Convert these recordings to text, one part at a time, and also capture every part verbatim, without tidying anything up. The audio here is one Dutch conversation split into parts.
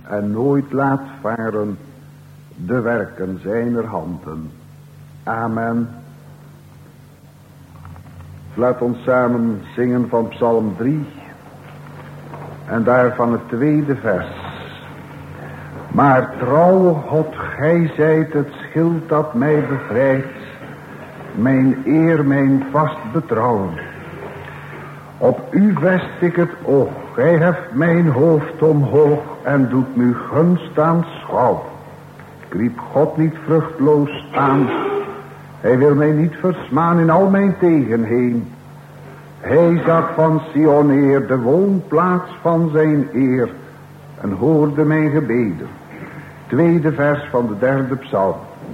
en nooit laat varen de werken zijner handen. Amen. Laat ons samen zingen van Psalm drie en daarvan het tweede vers. Maar trouw God, gij zijt het schild dat mij bevrijdt, mijn eer, mijn vast betrouwen. Op u vest ik het oog, gij heft mijn hoofd omhoog en doet me gunst aanschouwen. Ik riep God niet vruchtloos aan, hij wil mij niet versmaan in al mijn tegenheen. Hij zag van Sion neer de woonplaats van zijn eer en hoorde mijn gebeden. Tweede vers van de derde psalm.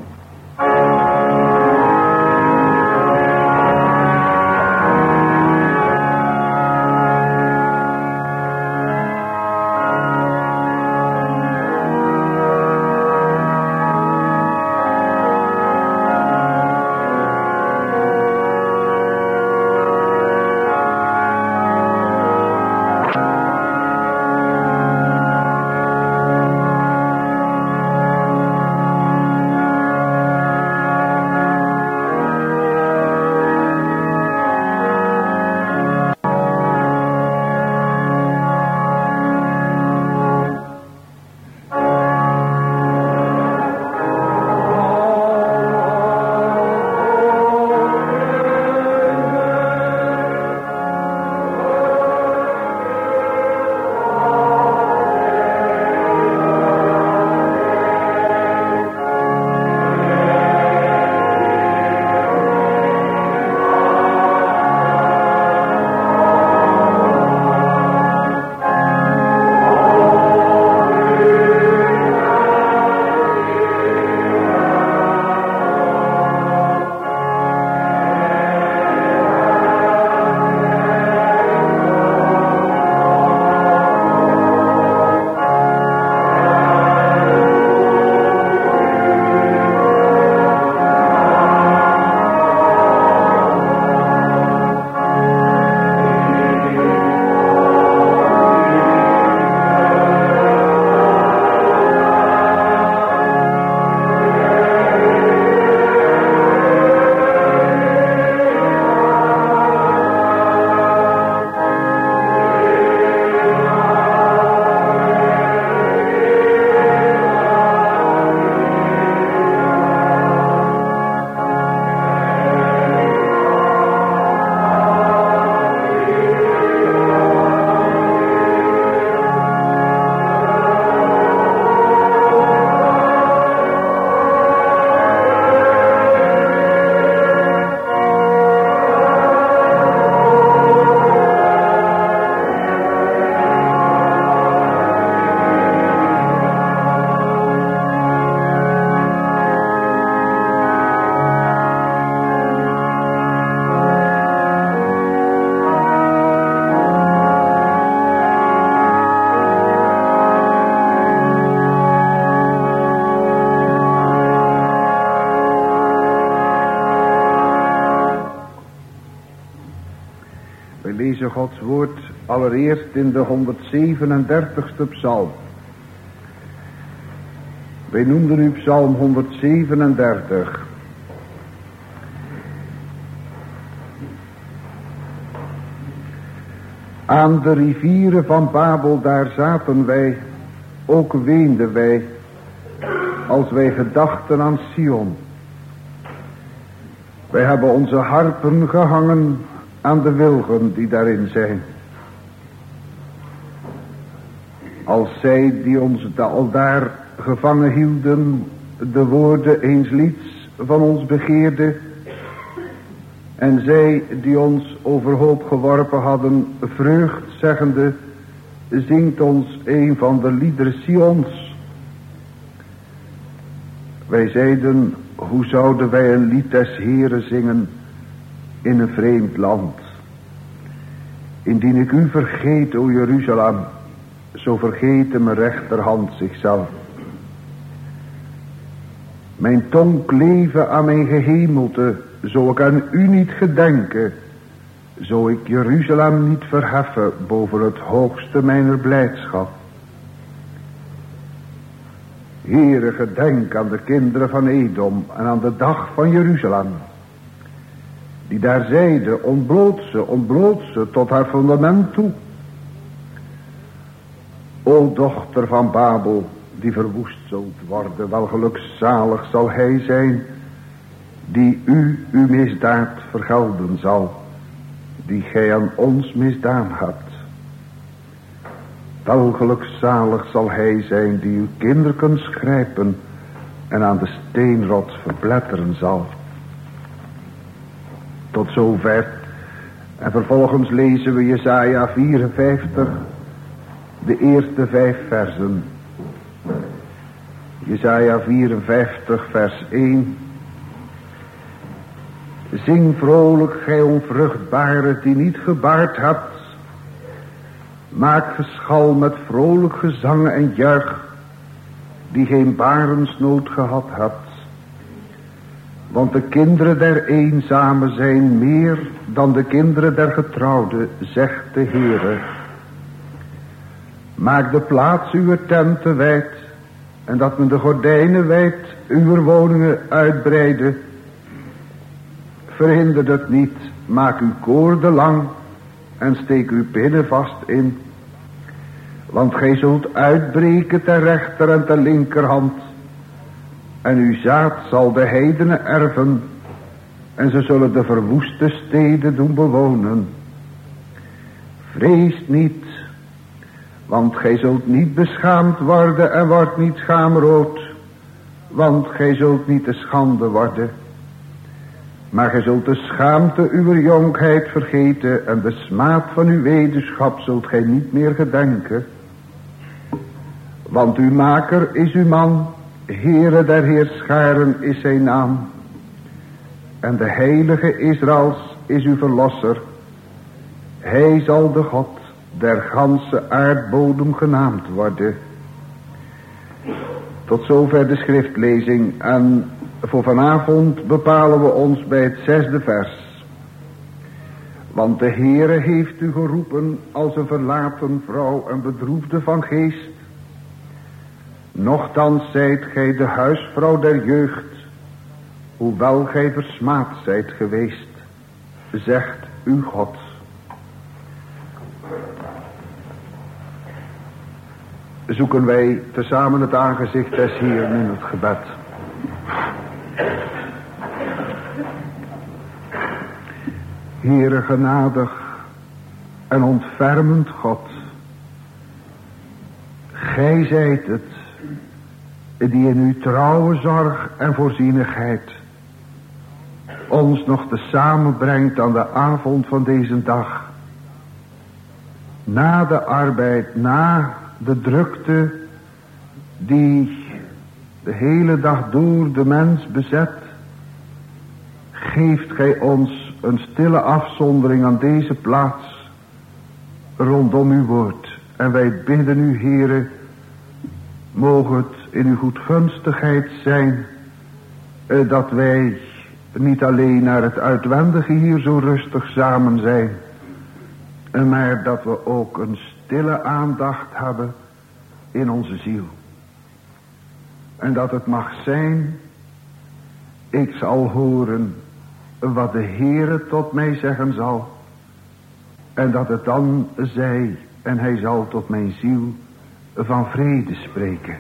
Gods woord allereerst in de honderdzevenendertigste psalm. Wij noemden u psalm honderdzevenendertig. Aan de rivieren van Babel daar zaten wij, ook weenden wij, als wij gedachten aan Sion. Wij hebben onze harpen gehangen aan de wilgen die daarin zijn. Als zij die ons al daar gevangen hielden, de woorden eens lieds van ons begeerden, en zij die ons overhoop geworpen hadden, vreugd zeggende, zingt ons een van de liederen Sions. Wij zeiden, hoe zouden wij een lied des Heren zingen in een vreemd land? Indien ik u vergeet, o Jeruzalem, zo vergeet mijn rechterhand zichzelf. Mijn tong kleven aan mijn gehemelte, zo ik aan u niet gedenken, zo ik Jeruzalem niet verheffen boven het hoogste mijner blijdschap. Heere, gedenk aan de kinderen van Edom en aan de dag van Jeruzalem. Die daar zeiden, ontbloot ze, ontbloot ze tot haar fundament toe. O dochter van Babel, die verwoest zult worden, wel gelukzalig zal hij zijn, die u uw misdaad vergelden zal, die gij aan ons misdaan hebt. Wel gelukzalig zal hij zijn, die uw kinderkens grijpen en aan de steenrots verpletteren zal. Tot zover. En vervolgens lezen we Jesaja vierenvijftig, de eerste vijf versen. Jesaja vierenvijftig vers één. Zing vrolijk, gij onvruchtbare die niet gebaard hebt. Maak geschal met vrolijk gezang en juich, die geen barensnood gehad hebt. Want de kinderen der eenzamen zijn meer dan de kinderen der getrouwden, zegt de Heere. Maak de plaats uw tenten wijd, en dat men de gordijnen wijd uw woningen uitbreide. Verhinder het niet, maak uw koorden lang, en steek uw pinnen vast in. Want gij zult uitbreken ter rechter en ter linkerhand. En uw zaad zal de heidenen erven. En ze zullen de verwoeste steden doen bewonen. Vrees niet, want gij zult niet beschaamd worden en wordt niet schaamrood. Want gij zult niet te schande worden. Maar gij zult de schaamte uw jonkheid vergeten en de smaad van uw weduwschap zult gij niet meer gedenken. Want uw maker is uw man, Heere der Heerscharen is zijn naam. En de heilige Israëls is uw verlosser. Hij zal de God der ganse aardbodem genaamd worden. Tot zover de schriftlezing. En voor vanavond bepalen we ons bij het zesde vers. Want de Heere heeft u geroepen als een verlaten vrouw en bedroefde van geest. Nochtans zijt gij de huisvrouw der jeugd, hoewel gij versmaad zijt geweest, zegt uw God. Zoeken wij tezamen het aangezicht des Heeren in het gebed. Heere genadig en ontfermend God, gij zijt het die in uw trouwe zorg en voorzienigheid ons nog te samenbrengt aan de avond van deze dag. Na de arbeid, na de drukte die de hele dag door de mens bezet, geeft gij ons een stille afzondering aan deze plaats rondom uw woord. En wij bidden u, Heere, mogen het in uw goedgunstigheid zijn, eh, dat wij niet alleen naar het uitwendige hier zo rustig samen zijn, eh, maar dat we ook een stille aandacht hebben in onze ziel. En dat het mag zijn, ik zal horen wat de Heere tot mij zeggen zal. En dat het dan zij, en hij zal tot mijn ziel van vrede spreken.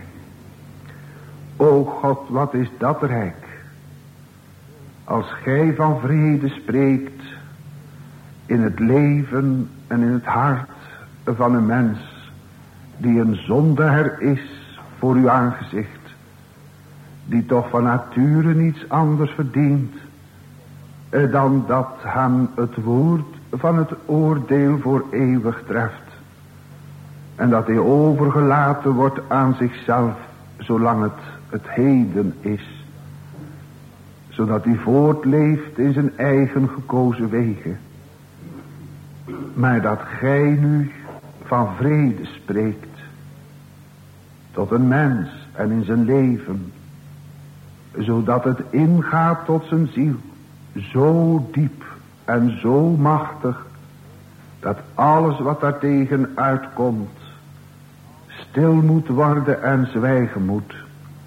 O God, wat is dat rijk. Als gij van vrede spreekt in het leven en in het hart van een mens die een zondaar is voor uw aangezicht, die toch van nature niets anders verdient dan dat hem het woord van het oordeel voor eeuwig treft. En dat hij overgelaten wordt aan zichzelf, zolang het het heden is. Zodat hij voortleeft in zijn eigen gekozen wegen. Maar dat gij nu van vrede spreekt. Tot een mens en in zijn leven. Zodat het ingaat tot zijn ziel. Zo diep en zo machtig. Dat alles wat daartegen uitkomt stil moet worden en zwijgen moet.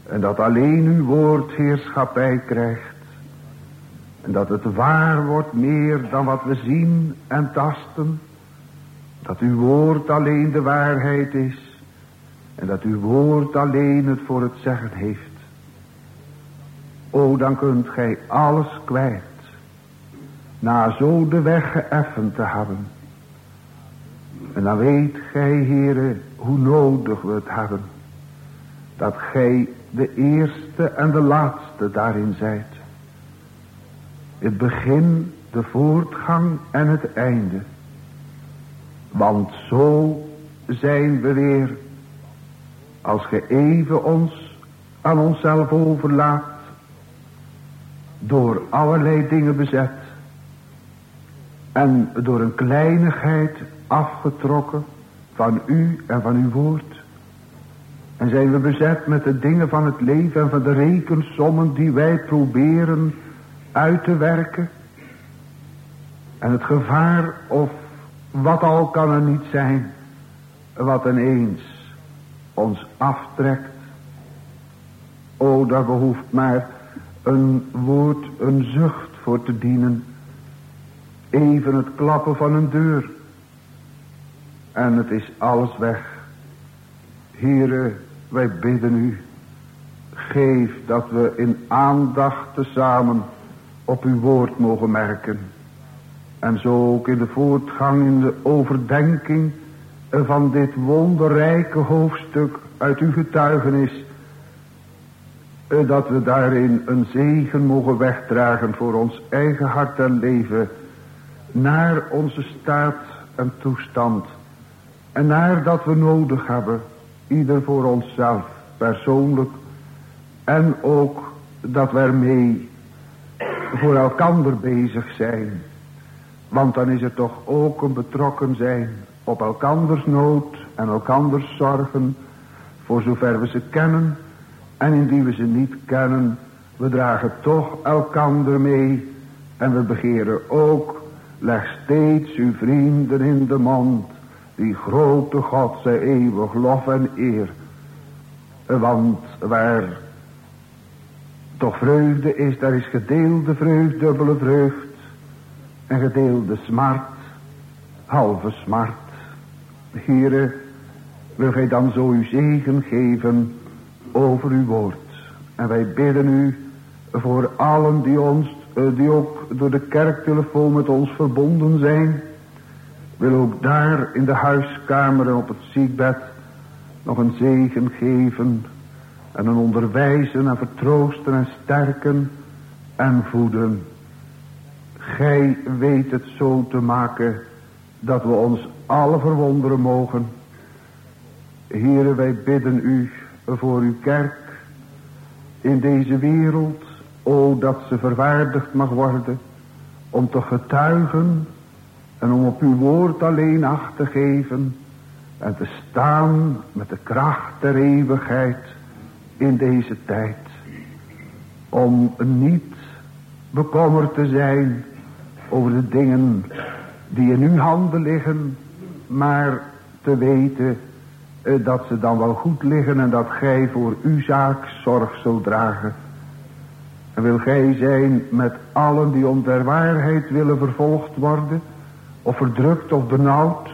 En dat alleen uw woord heerschappij krijgt. En dat het waar wordt meer dan wat we zien en tasten. Dat uw woord alleen de waarheid is. En dat uw woord alleen het voor het zeggen heeft. O, dan kunt gij alles kwijt. Na zo de weg geëffend te hebben. En dan weet gij, Heere, hoe nodig we het hebben. Dat gij de eerste en de laatste daarin zijt. Het begin, de voortgang en het einde. Want zo zijn we weer, als ge even ons aan onszelf overlaat, door allerlei dingen bezet en door een kleinigheid afgetrokken van u en van uw woord. En zijn we bezet met de dingen van het leven en van de rekensommen die wij proberen uit te werken. En het gevaar, of wat al kan er niet zijn, wat ineens ons aftrekt. O, daar behoeft maar een woord, een zucht voor te dienen. Even het klappen van een deur. En het is alles weg. Heere, wij bidden u. Geef dat we in aandacht tezamen op uw woord mogen merken. En zo ook in de voortgang, in de overdenking van dit wonderrijke hoofdstuk uit uw getuigenis. Dat we daarin een zegen mogen wegdragen voor ons eigen hart en leven. Naar onze staat en toestand. En naar dat we nodig hebben. Ieder voor onszelf, persoonlijk. En ook dat we ermee voor elkander bezig zijn. Want dan is er toch ook een betrokken zijn op elkanders nood en elkanders zorgen. Voor zover we ze kennen. En indien we ze niet kennen, we dragen toch elkander mee. En we begeren ook, leg steeds uw vrienden in de mond. Die grote God zij eeuwig lof en eer. Want waar toch vreugde is, daar is gedeelde vreugd, dubbele vreugd. En gedeelde smart, halve smart. Heere, wil gij dan zo uw zegen geven over uw woord. En wij bidden u voor allen die ons, die ook door de kerktelefoon met ons verbonden zijn. Wil ook daar in de huiskamer en op het ziekbed nog een zegen geven. En een onderwijzen en vertroosten en sterken en voeden. Gij weet het zo te maken dat we ons alle verwonderen mogen. Heere, wij bidden u voor uw kerk in deze wereld. O, dat ze verwaardigd mag worden om te getuigen en om op uw woord alleen acht te geven en te staan met de kracht der eeuwigheid in deze tijd. Om niet bekommerd te zijn over de dingen die in uw handen liggen, maar te weten eh, dat ze dan wel goed liggen en dat gij voor uw zaak zorg zult dragen. En wil gij zijn met allen die om der waarheid willen vervolgd worden, of verdrukt of benauwd,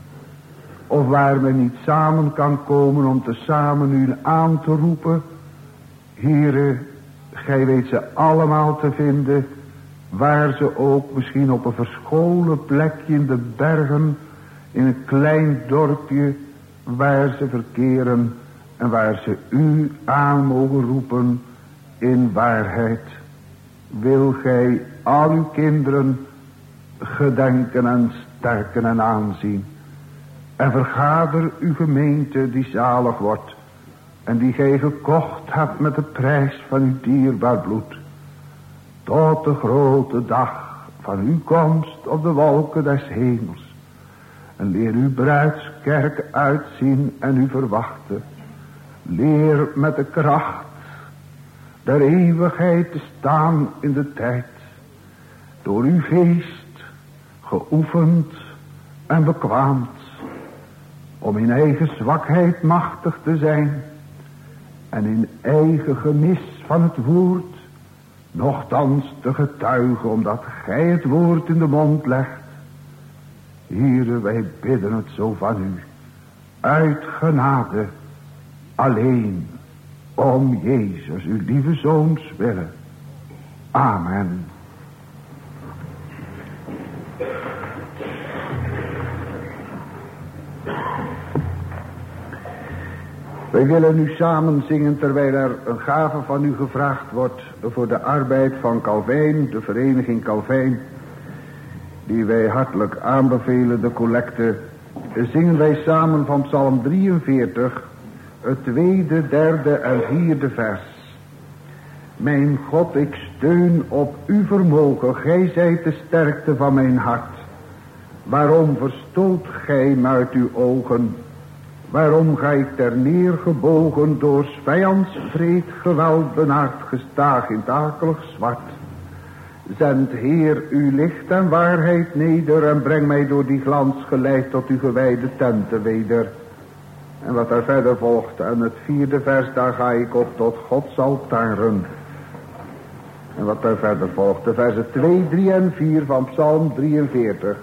of waar men niet samen kan komen om te samen u aan te roepen. Heere, gij weet ze allemaal te vinden, waar ze ook misschien op een verscholen plekje in de bergen, in een klein dorpje, waar ze verkeren en waar ze u aan mogen roepen in waarheid. Wil gij al uw kinderen gedenken en sterken en aanzien. En vergader uw gemeente die zalig wordt en die gij gekocht hebt met de prijs van uw dierbaar bloed. Tot de grote dag van uw komst op de wolken des hemels. En leer uw bruidskerk uitzien en u verwachten. Leer met de kracht der eeuwigheid te staan in de tijd. Door uw geest geoefend en bekwaamd. Om in eigen zwakheid machtig te zijn. en in eigen gemis van het woord, nochtans te getuigen omdat gij het woord in de mond legt. Heere, wij bidden het zo van u, uit genade, alleen om Jezus, uw lieve Zoons willen. Amen. Wij willen nu samen zingen terwijl er een gave van u gevraagd wordt voor de arbeid van Calvijn, de vereniging Calvijn, die wij hartelijk aanbevelen, de collecte. Zingen wij samen van Psalm drieënveertig, het tweede, derde en vierde vers. Mijn God, ik steun op uw vermogen, gij zijt de sterkte van mijn hart. Waarom verstoot gij mij uit uw ogen? Waarom ga ik ter neergebogen, door 's vijands vreed geweld benaard, gestaag in het akelig zwart? Zend Heer uw licht en waarheid neder en breng mij door die glans geleid tot uw gewijde tenten weder. En wat er verder volgt, en het vierde vers, daar ga ik op tot Gods altaren. En wat er verder volgt, de versen twee, drie en vier van Psalm drieënveertig.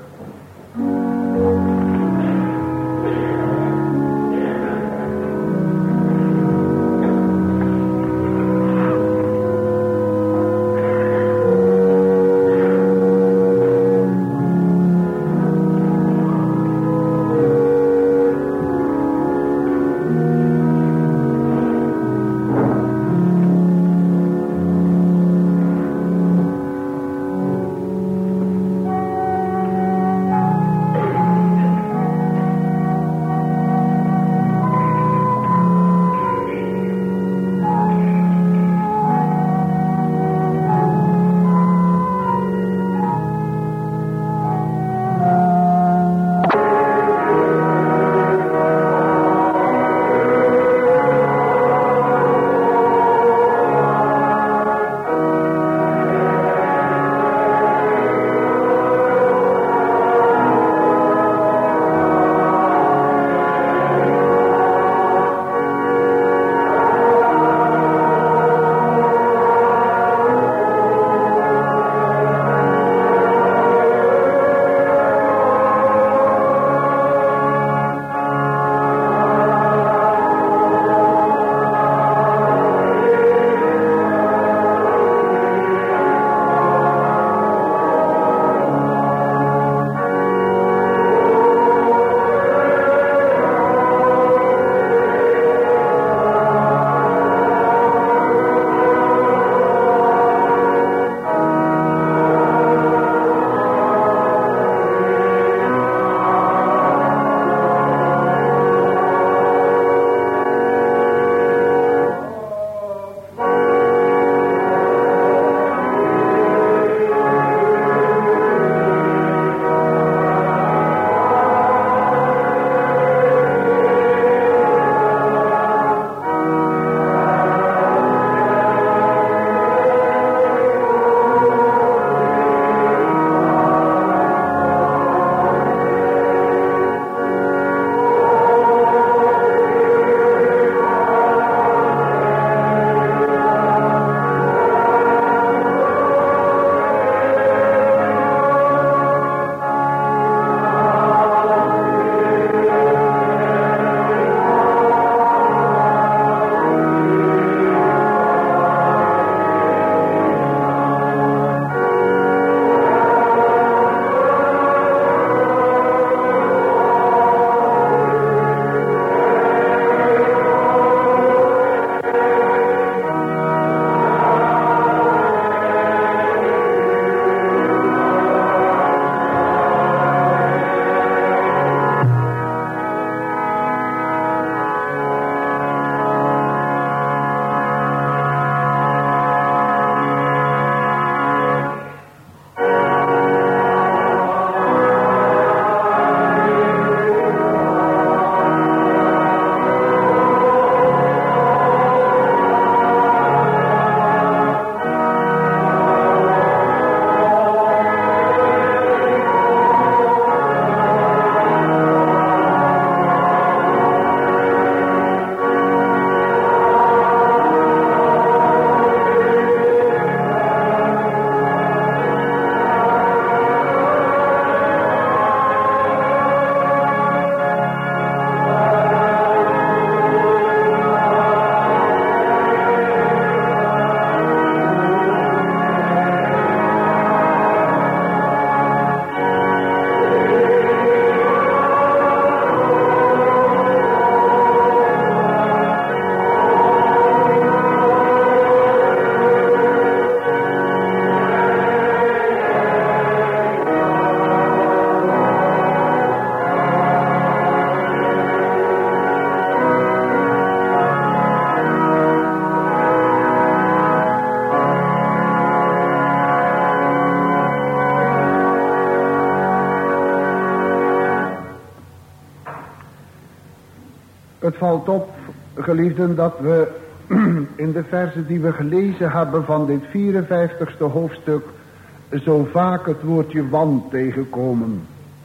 Het valt op, geliefden, dat we in de versen die we gelezen hebben van dit vierenvijftigste hoofdstuk zo vaak het woordje want tegenkomen.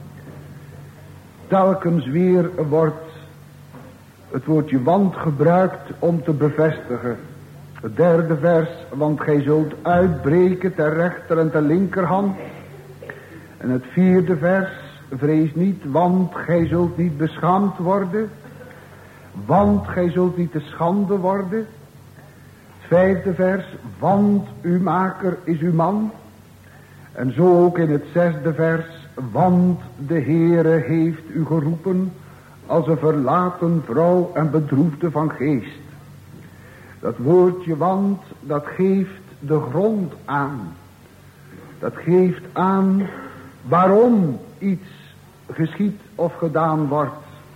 Telkens weer wordt het woordje want gebruikt om te bevestigen. Het derde vers, want gij zult uitbreken ter rechter en ter linkerhand. En het vierde vers, vrees niet, want gij zult niet beschaamd worden. Want gij zult niet te schande worden. Het vijfde vers, want uw maker is uw man. En zo ook in het zesde vers, want de Heere heeft u geroepen als een verlaten vrouw en bedroefde van geest. Dat woordje want, dat geeft de grond aan. Dat geeft aan waarom iets geschied of gedaan wordt.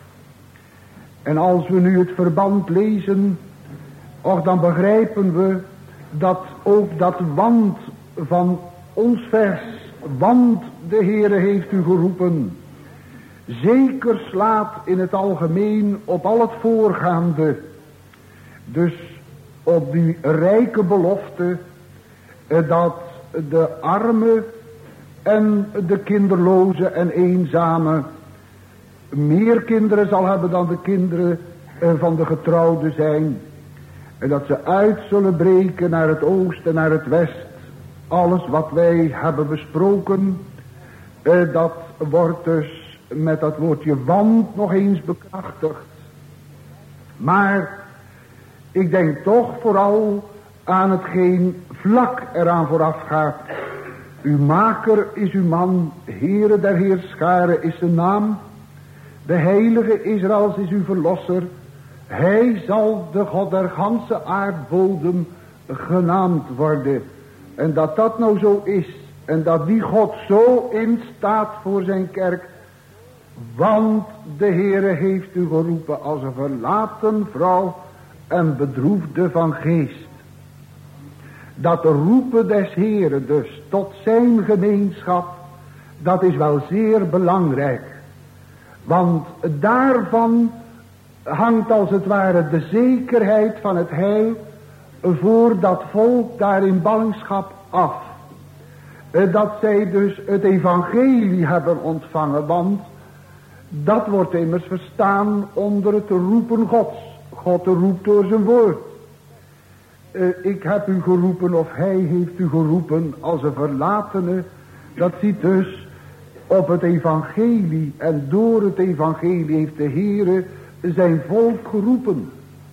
En als we nu het verband lezen, och, dan begrijpen we dat ook dat want van ons vers, want de Heere heeft u geroepen, zeker slaat in het algemeen op al het voorgaande. Dus op die rijke belofte dat de arme en de kinderloze en eenzame meer kinderen zal hebben dan de kinderen van de getrouwden zijn. En dat ze uit zullen breken naar het oosten, naar het west. Alles wat wij hebben besproken, dat wordt dus met dat woordje want nog eens bekrachtigd. Maar ik denk toch vooral aan hetgeen vlak eraan vooraf gaat. Uw maker is uw man, Heere der Heerscharen is zijn naam. De heilige Israëls is uw verlosser. Hij zal de God der ganse aardbodem genaamd worden. En dat dat nou zo is. En dat die God zo instaat voor zijn kerk. Want de Heere heeft u geroepen als een verlaten vrouw en bedroefde van geest. Dat roepen des Heeren dus tot zijn gemeenschap, dat is wel zeer belangrijk. Want daarvan hangt als het ware de zekerheid van het heil voor dat volk daar in ballingschap af. Dat zij dus het evangelie hebben ontvangen, want dat wordt immers verstaan onder het roepen Gods. God roept door zijn woord. Uh, ik heb u geroepen of hij heeft u geroepen als een verlatene. Dat ziet dus op het evangelie. En door het evangelie heeft de Heere zijn volk geroepen.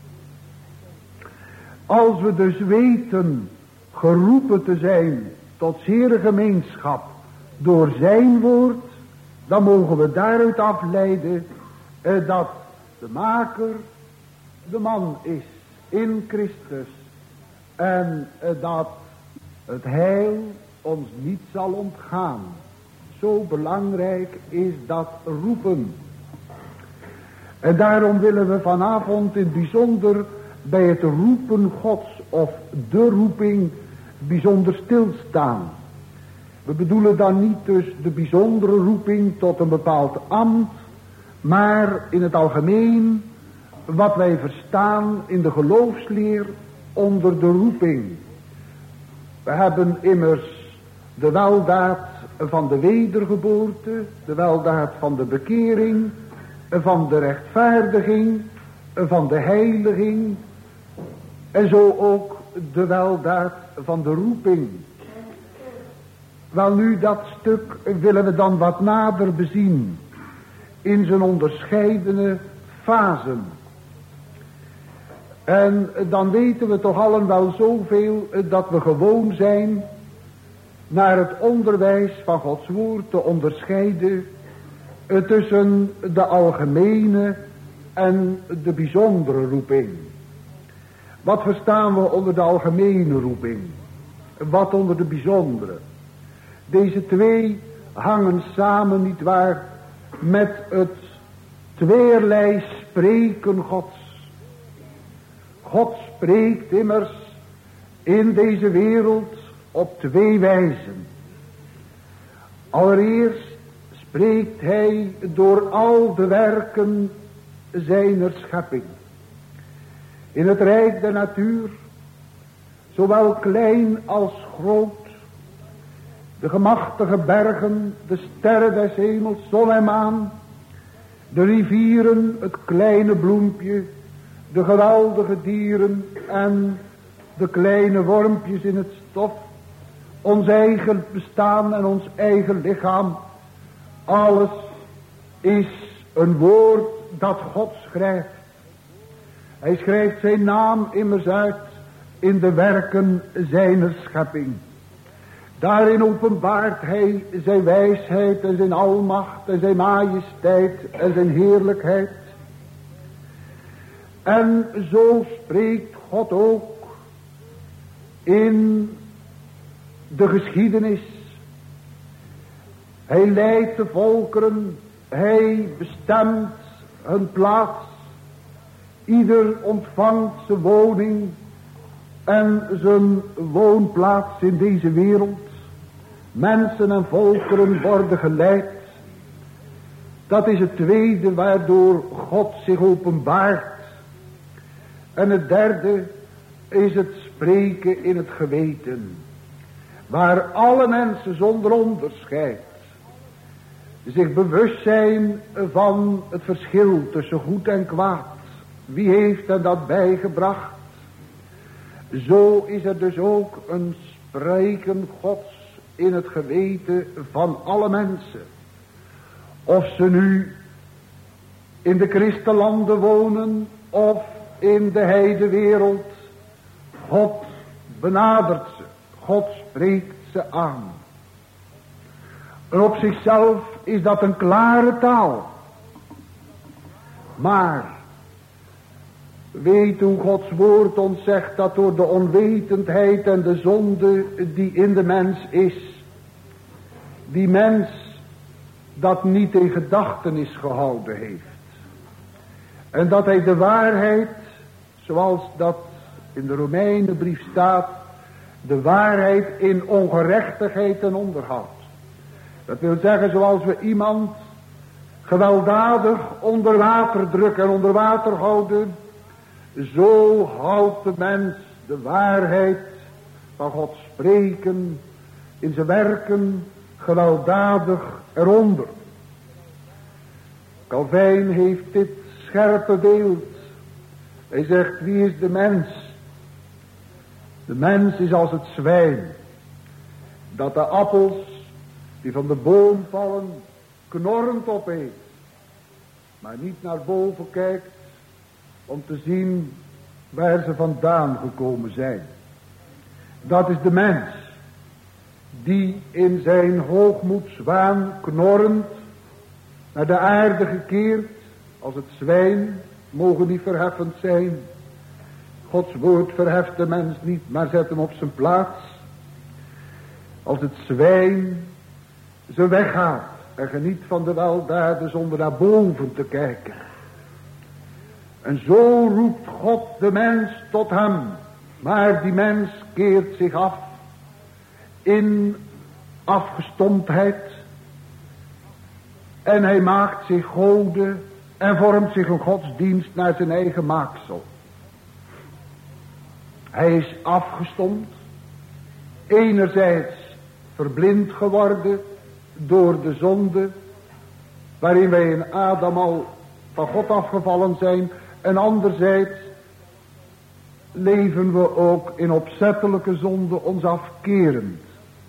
Als we dus weten geroepen te zijn tot zere gemeenschap door zijn woord, dan mogen we daaruit afleiden uh, dat de maker de man is in Christus. En uh, dat het heil ons niet zal ontgaan. Zo belangrijk is dat roepen. En daarom willen we vanavond in het bijzonder bij het roepen Gods of de roeping bijzonder stilstaan. We bedoelen dan niet dus de bijzondere roeping tot een bepaald ambt, maar in het algemeen wat wij verstaan in de geloofsleer onder de roeping. We hebben immers de weldaad van de wedergeboorte, de weldaad van de bekering, van de rechtvaardiging, van de heiliging en zo ook de weldaad van de roeping. Wel nu, dat stuk willen we dan wat nader bezien in zijn onderscheidene fasen. En dan weten we toch allen wel zoveel dat we gewoon zijn naar het onderwijs van Gods woord te onderscheiden tussen de algemene en de bijzondere roeping. Wat verstaan we onder de algemene roeping? Wat onder de bijzondere? Deze twee hangen samen, nietwaar, met het tweerlei spreken Gods. God spreekt immers in deze wereld op twee wijzen. Allereerst spreekt hij door al de werken zijner schepping. In het rijk der natuur, zowel klein als groot, de gemachtige bergen, de sterren des hemels, zon en maan, de rivieren, het kleine bloempje, de geweldige dieren en de kleine wormpjes in het stof, ons eigen bestaan en ons eigen lichaam, alles is een woord dat God schrijft. Hij schrijft zijn naam immers uit in de werken zijner schepping. Daarin openbaart hij zijn wijsheid en zijn almacht en zijn majesteit en zijn heerlijkheid. En zo spreekt God ook in de geschiedenis. Hij leidt de volkeren, hij bestemt hun plaats. Ieder ontvangt zijn woning en zijn woonplaats in deze wereld. Mensen en volkeren worden geleid. Dat is het tweede waardoor God zich openbaart. En het derde is het spreken in het geweten. Waar alle mensen zonder onderscheid zich bewust zijn van het verschil tussen goed en kwaad. Wie heeft hen dat bijgebracht? Zo is er dus ook een spreken Gods in het geweten van alle mensen. Of ze nu in de christenlanden wonen of in de heidewereld. God benadert ze. God spreekt ze aan. En op zichzelf is dat een klare taal. Maar weet hoe Gods woord ons zegt dat door de onwetendheid en de zonde die in de mens is, die mens dat niet in gedachtenis gehouden heeft. En dat hij de waarheid, zoals dat in de Romeinenbrief staat, de waarheid in ongerechtigheid en onderhoudt. Dat wil zeggen, zoals we iemand gewelddadig onder water drukken en onder water houden, zo houdt de mens de waarheid van God spreken in zijn werken gewelddadig eronder. Calvijn heeft dit scherpe beeld. Hij zegt, wie is de mens? De mens is als het zwijn, dat de appels die van de boom vallen knorrend opeet, maar niet naar boven kijkt om te zien waar ze vandaan gekomen zijn. Dat is de mens die in zijn hoogmoedswaan knorrend naar de aarde gekeerd, als het zwijn, mogen die verheffend zijn. Gods woord verheft de mens niet, maar zet hem op zijn plaats. Als het zwijn zijn weg gaat en geniet van de weldaden zonder naar boven te kijken. En zo roept God de mens tot hem. Maar die mens keert zich af in afgestomptheid. En hij maakt zich goden en vormt zich een godsdienst naar zijn eigen maaksel. Hij is afgestompt. Enerzijds verblind geworden door de zonde, waarin wij in Adam al van God afgevallen zijn. En anderzijds leven we ook in opzettelijke zonde ons afkerend.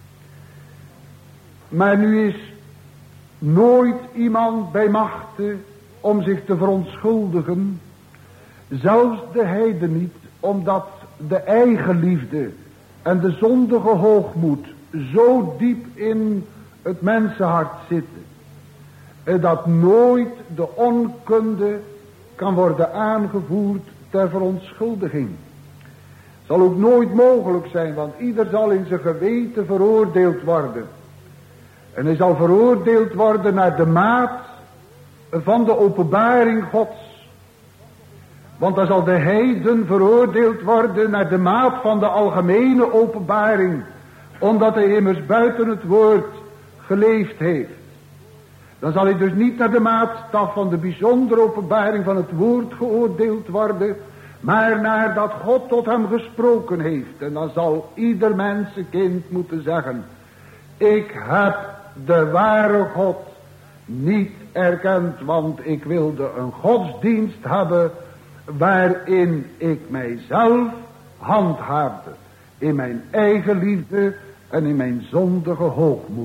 Maar nu is nooit iemand bij machte om zich te verontschuldigen, zelfs de heiden niet, omdat de eigenliefde en de zondige hoogmoed zo diep in het mensenhart zitten, dat nooit de onkunde kan worden aangevoerd ter verontschuldiging. Zal ook nooit mogelijk zijn, want ieder zal in zijn geweten veroordeeld worden. En hij zal veroordeeld worden naar de maat van de openbaring Gods. Want dan zal de heiden veroordeeld worden naar de maat van de algemene openbaring, omdat hij immers buiten het woord geleefd heeft. Dan zal hij dus niet naar de maatstaf van de bijzondere openbaring van het woord geoordeeld worden, Maar nadat God tot hem gesproken heeft, en dan zal ieder mensenkind moeten zeggen, ik heb de ware God niet erkend, want ik wilde een godsdienst hebben waarin ik mijzelf handhaafde, in mijn eigen liefde en in mijn zondige hoogmoed.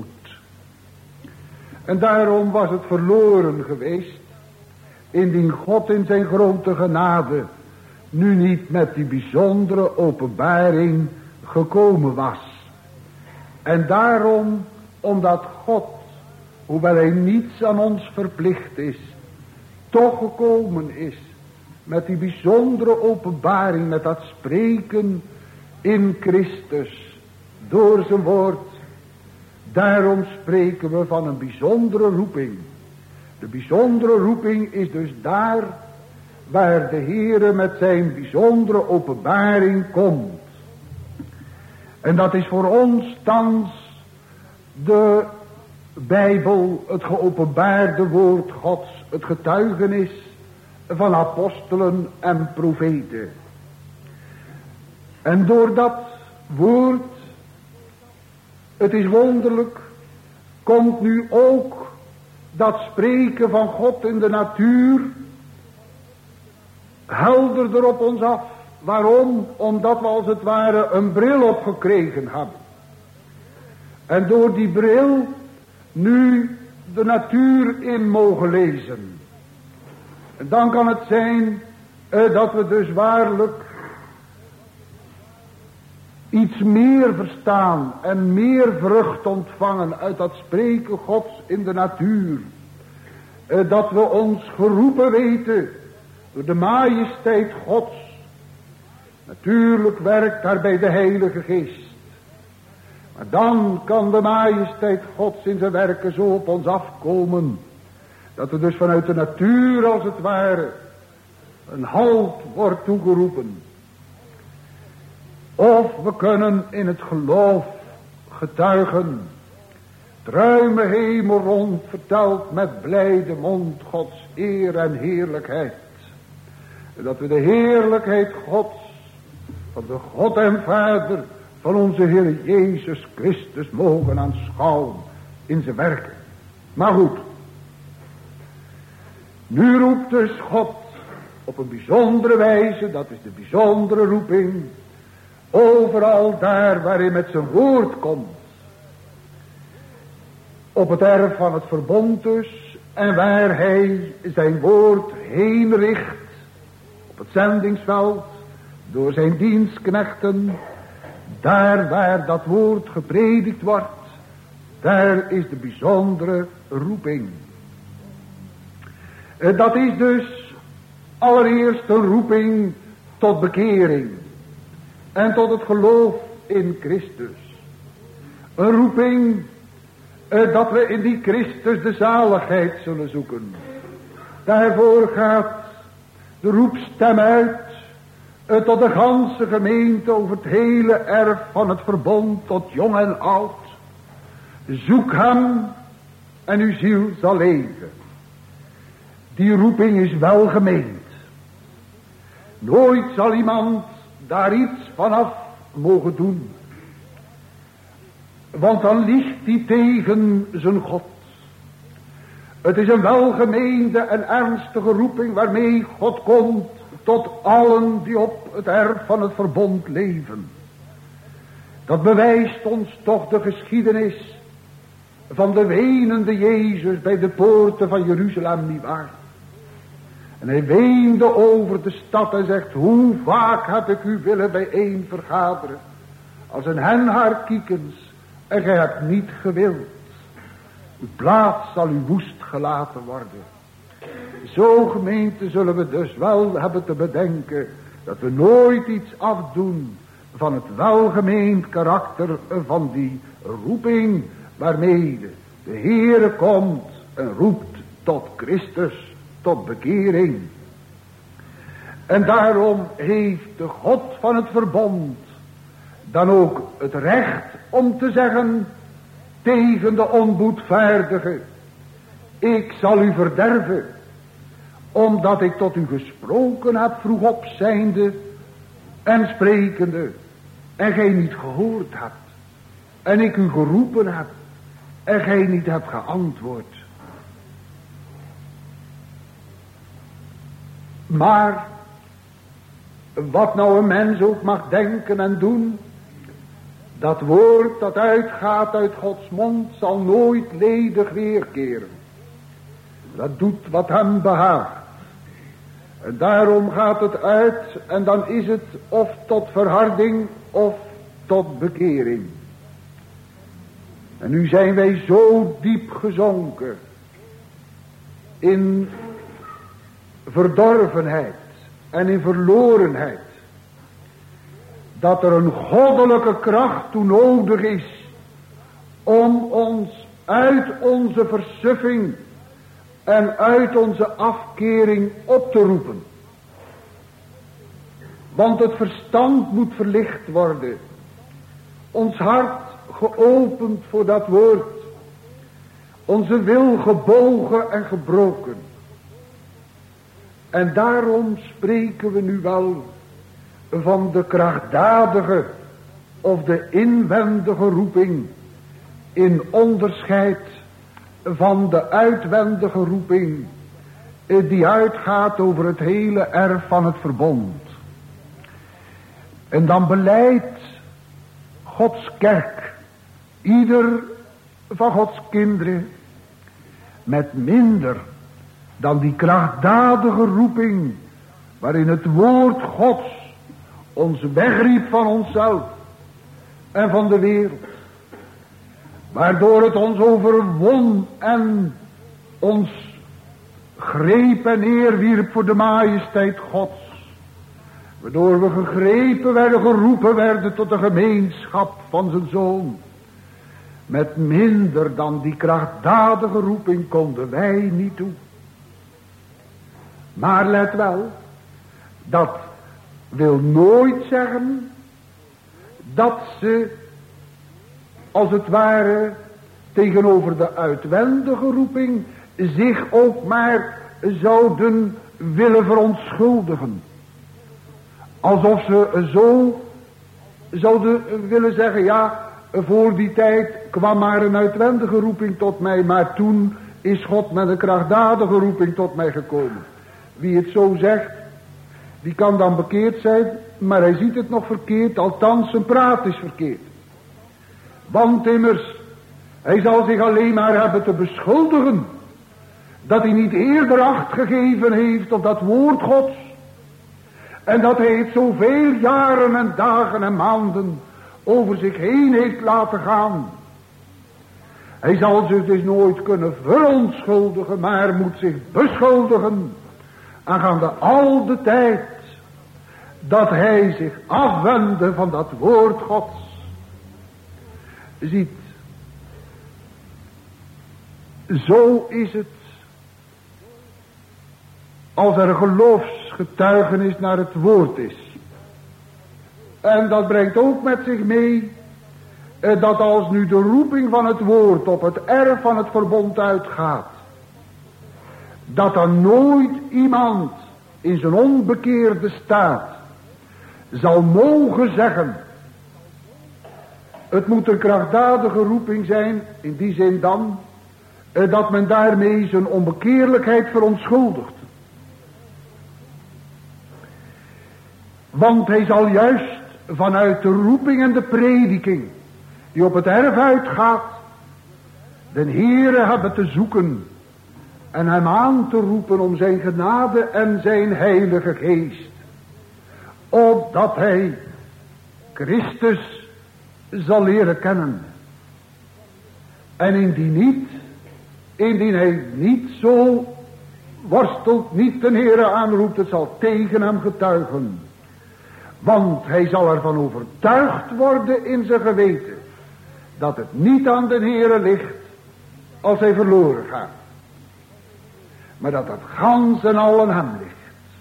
En daarom was het verloren geweest, indien God in zijn grote genade nu niet met die bijzondere openbaring gekomen was. En daarom, omdat God, hoewel hij niets aan ons verplicht is, toch gekomen is met die bijzondere openbaring, met dat spreken in Christus door zijn woord. Daarom spreken we van een bijzondere roeping. De bijzondere roeping is dus daar waar de Heere met zijn bijzondere openbaring komt. En dat is voor ons thans de Bijbel, het geopenbaarde woord Gods, het getuigenis van apostelen en profeten. En door dat woord, het is wonderlijk, komt nu ook dat spreken van God in de natuur helderder op ons af. Waarom? Omdat we als het ware een bril opgekregen hebben. En door die bril nu de natuur in mogen lezen. En dan kan het zijn eh, dat we dus waarlijk iets meer verstaan en meer vrucht ontvangen uit dat spreken Gods in de natuur. Eh, dat we ons geroepen weten door de majesteit Gods. Natuurlijk werkt daarbij de Heilige Geest. Maar dan kan de majesteit Gods in zijn werken zo op ons afkomen, dat er dus vanuit de natuur als het ware een halt wordt toegeroepen. Of we kunnen in het geloof getuigen. Het ruime hemel rond vertelt met blijde mond Gods eer en heerlijkheid. En dat we de heerlijkheid Gods, van de God en Vader van onze Heer Jezus Christus mogen aanschouwen in zijn werken. Maar goed. Nu roept dus God op een bijzondere wijze, dat is de bijzondere roeping, overal daar waarin met zijn woord komt. Op het erf van het verbond dus, en waar hij zijn woord heen richt, op het zendingsveld, door zijn dienstknechten, daar waar dat woord gepredikt wordt, daar is de bijzondere roeping. Dat is dus allereerst een roeping tot bekering en tot het geloof in Christus. Een roeping eh, dat we in die Christus de zaligheid zullen zoeken. Daarvoor gaat de roepstem uit eh, tot de ganse gemeente over het hele erf van het verbond, tot jong en oud. Zoek hem en uw ziel zal leven. Die roeping is welgemeend. Nooit zal iemand daar iets vanaf mogen doen. Want dan liegt hij tegen zijn God. Het is een welgemeende en ernstige roeping waarmee God komt tot allen die op het erf van het verbond leven. Dat bewijst ons toch de geschiedenis van de wenende Jezus bij de poorten van Jeruzalem, nietwaar? En hij weende over de stad en zegt, hoe vaak heb ik u willen bijeen vergaderen, als een hen haar kiekens, en gij hebt niet gewild. Uw plaats zal u woest gelaten worden. Zo gemeente zullen we dus wel hebben te bedenken, dat we nooit iets afdoen van het welgemeend karakter van die roeping, waarmee de Heere komt en roept tot Christus, tot bekering. En daarom heeft de God van het verbond dan ook het recht om te zeggen tegen de onboedvaardige, ik zal u verderven, omdat ik tot u gesproken heb vroeg op zijnde en sprekende, en gij niet gehoord hebt, en ik u geroepen heb, en gij niet hebt geantwoord. Maar, wat nou een mens ook mag denken en doen, dat woord dat uitgaat uit Gods mond zal nooit ledig weerkeren. Dat doet wat hem behaagt. En daarom gaat het uit en dan is het of tot verharding of tot bekering. En nu zijn wij zo diep gezonken in verdorvenheid en in verlorenheid, dat er een goddelijke kracht toe nodig is om ons uit onze versuffing en uit onze afkering op te roepen. Want het verstand moet verlicht worden, ons hart geopend voor dat woord, onze wil gebogen en gebroken. En daarom spreken we nu wel van de krachtdadige of de inwendige roeping in onderscheid van de uitwendige roeping die uitgaat over het hele erf van het verbond. En dan beleidt Gods kerk, ieder van Gods kinderen, met minder dan die krachtdadige roeping waarin het woord Gods ons wegriep van onszelf en van de wereld, waardoor het ons overwon en ons greep en neerwierp voor de majesteit Gods, waardoor we gegrepen werden, geroepen werden tot de gemeenschap van zijn Zoon. Met minder dan die krachtdadige roeping konden wij niet toe. Maar let wel, dat wil nooit zeggen dat ze als het ware tegenover de uitwendige roeping zich ook maar zouden willen verontschuldigen. Alsof ze zo zouden willen zeggen, ja, voor die tijd kwam maar een uitwendige roeping tot mij, maar toen is God met een krachtdadige roeping tot mij gekomen. Wie het zo zegt, die kan dan bekeerd zijn, maar hij ziet het nog verkeerd, althans zijn praat is verkeerd. Want immers, hij zal zich alleen maar hebben te beschuldigen dat hij niet eerder acht gegeven heeft op dat woord Gods. En dat hij het zoveel jaren en dagen en maanden over zich heen heeft laten gaan. Hij zal zich dus nooit kunnen verontschuldigen, maar moet zich beschuldigen aangaande al de tijd dat hij zich afwendde van dat woord Gods. Ziet, zo is het als er geloofsgetuigenis naar het woord is. En dat brengt ook met zich mee eh, dat als nu de roeping van het woord op het erf van het verbond uitgaat, dat dan nooit iemand in zijn onbekeerde staat zal mogen zeggen, het moet een krachtdadige roeping zijn, in die zin dan, eh, dat men daarmee zijn onbekeerlijkheid verontschuldigt. Want hij zal juist vanuit de roeping en de prediking die op het erf uitgaat, de Heere hebben te zoeken en hem aan te roepen om zijn genade en zijn heilige geest, opdat hij Christus zal leren kennen. En indien niet, indien hij niet zo worstelt, niet de Heere aanroept, het zal tegen hem getuigen. Want hij zal ervan overtuigd worden in zijn geweten dat het niet aan de Heere ligt als hij verloren gaat, maar dat het gans en al aan hem ligt.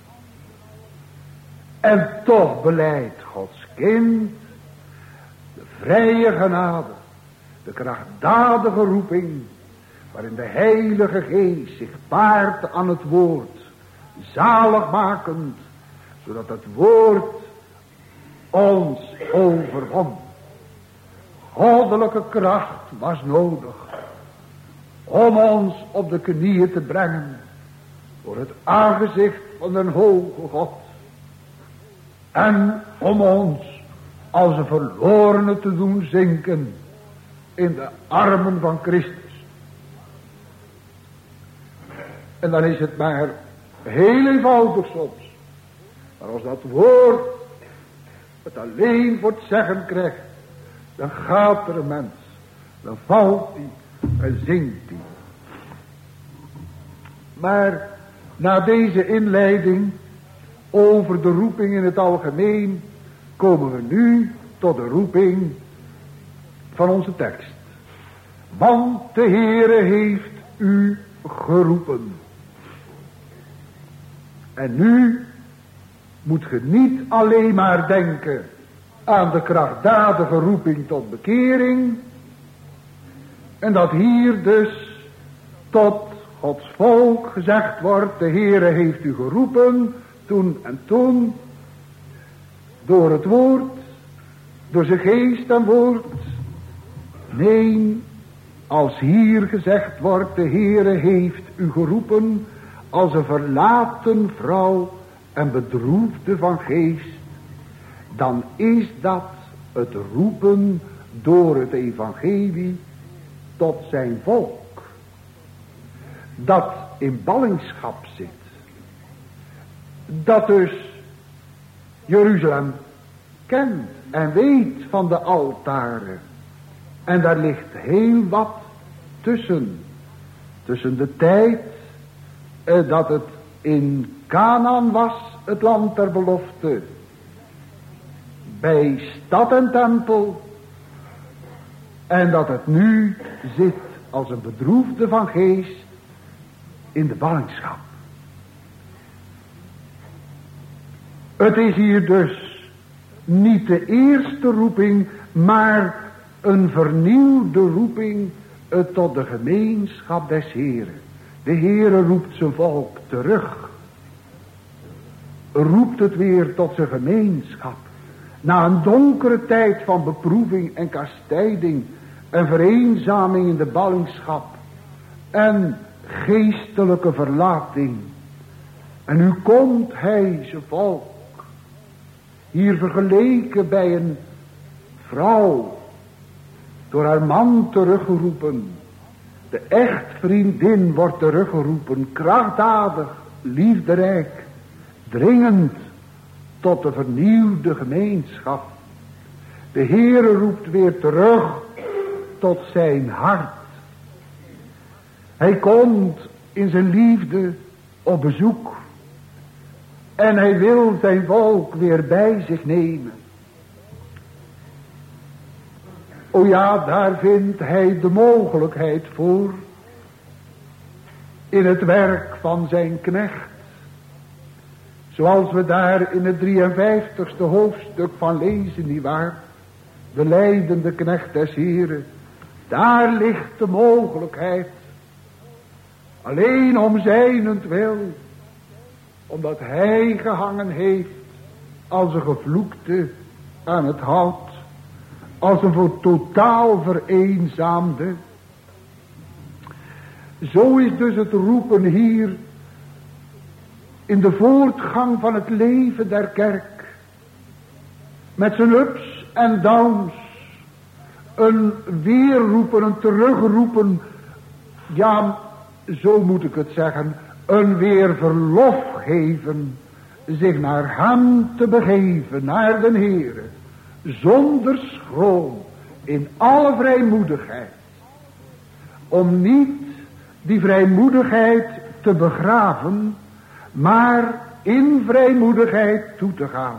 En toch belijdt Gods kind de vrije genade, de krachtdadige roeping, waarin de Heilige Geest zich paart aan het woord, zaligmakend, zodat het woord ons overwon. Goddelijke kracht was nodig om ons op de knieën te brengen voor het aangezicht van de hoge God. En om ons als een verlorene te doen zinken in de armen van Christus. En dan is het maar heel eenvoudig soms. Maar als dat woord het alleen voor het zeggen krijgt, dan gaat er een mens, dan valt hij en zingt hij. Maar na deze inleiding over de roeping in het algemeen, komen we nu tot de roeping van onze tekst. Want de Heere heeft u geroepen. En nu moet ge niet alleen maar denken aan de krachtdadige roeping tot bekering. En dat hier dus tot Gods volk gezegd wordt, de Heere heeft u geroepen, toen en toen, door het woord, door zijn geest en woord. Nee, als hier gezegd wordt, de Heere heeft u geroepen, als een verlaten vrouw en bedroefde van geest, dan is dat het roepen door het evangelie tot zijn volk, dat in ballingschap zit, dat dus Jeruzalem kent en weet van de altaren. En daar ligt heel wat tussen. Tussen de tijd eh, dat het in Canaan was, het land der belofte, bij stad en tempel, en dat het nu zit als een bedroefde van geest in de ballingschap. Het is hier dus niet de eerste roeping, maar een vernieuwde roeping uh, tot de gemeenschap des Heren. De Heere roept zijn volk terug. Roept het weer tot zijn gemeenschap. Na een donkere tijd van beproeving en kastijding en vereenzaming in de ballingschap en geestelijke verlating. En nu komt hij, zijn volk, hier vergeleken bij een vrouw, door haar man teruggeroepen. De echtvriendin wordt teruggeroepen, krachtdadig, liefderijk, dringend tot de vernieuwde gemeenschap. De Heere roept weer terug tot zijn hart. Hij komt in zijn liefde op bezoek. En hij wil zijn volk weer bij zich nemen. O ja, daar vindt hij de mogelijkheid voor. In het werk van zijn knecht. Zoals we daar in het drieënvijftigste hoofdstuk van lezen, nietwaar? De lijdende knecht des Heren. Daar ligt de mogelijkheid. Alleen om zijnentwil. Omdat hij gehangen heeft als een gevloekte aan het hout. Als een voor totaal vereenzaamde. Zo is dus het roepen hier in de voortgang van het leven der kerk. Met zijn ups en downs. Een weerroepen, een terugroepen. Ja, zo moet ik het zeggen. Een weer verlof geven. Zich naar hem te begeven, naar den Heere. Zonder schroom. In alle vrijmoedigheid. Om niet die vrijmoedigheid te begraven. Maar in vrijmoedigheid toe te gaan.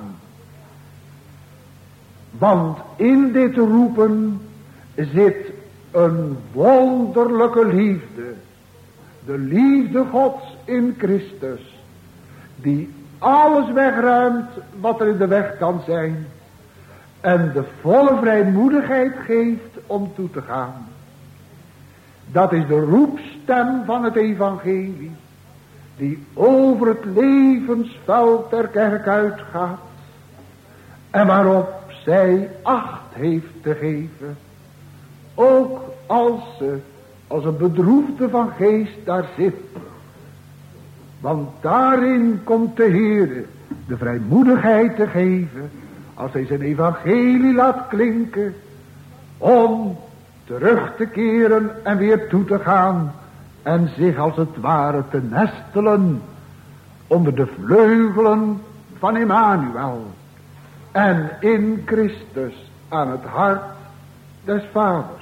Want in dit roepen zit een wonderlijke liefde. De liefde Gods in Christus. Die alles wegruimt wat er in de weg kan zijn. En de volle vrijmoedigheid geeft om toe te gaan. Dat is de roepstem van het evangelie. die over het levensveld der kerk uitgaat en waarop zij acht heeft te geven, ook als ze als een bedroefde van geest daar zit. Want daarin komt de Heer de vrijmoedigheid te geven, als hij zijn evangelie laat klinken, om terug te keren en weer toe te gaan en zich als het ware te nestelen onder de vleugelen van Emmanuel en in Christus aan het hart des Vaders.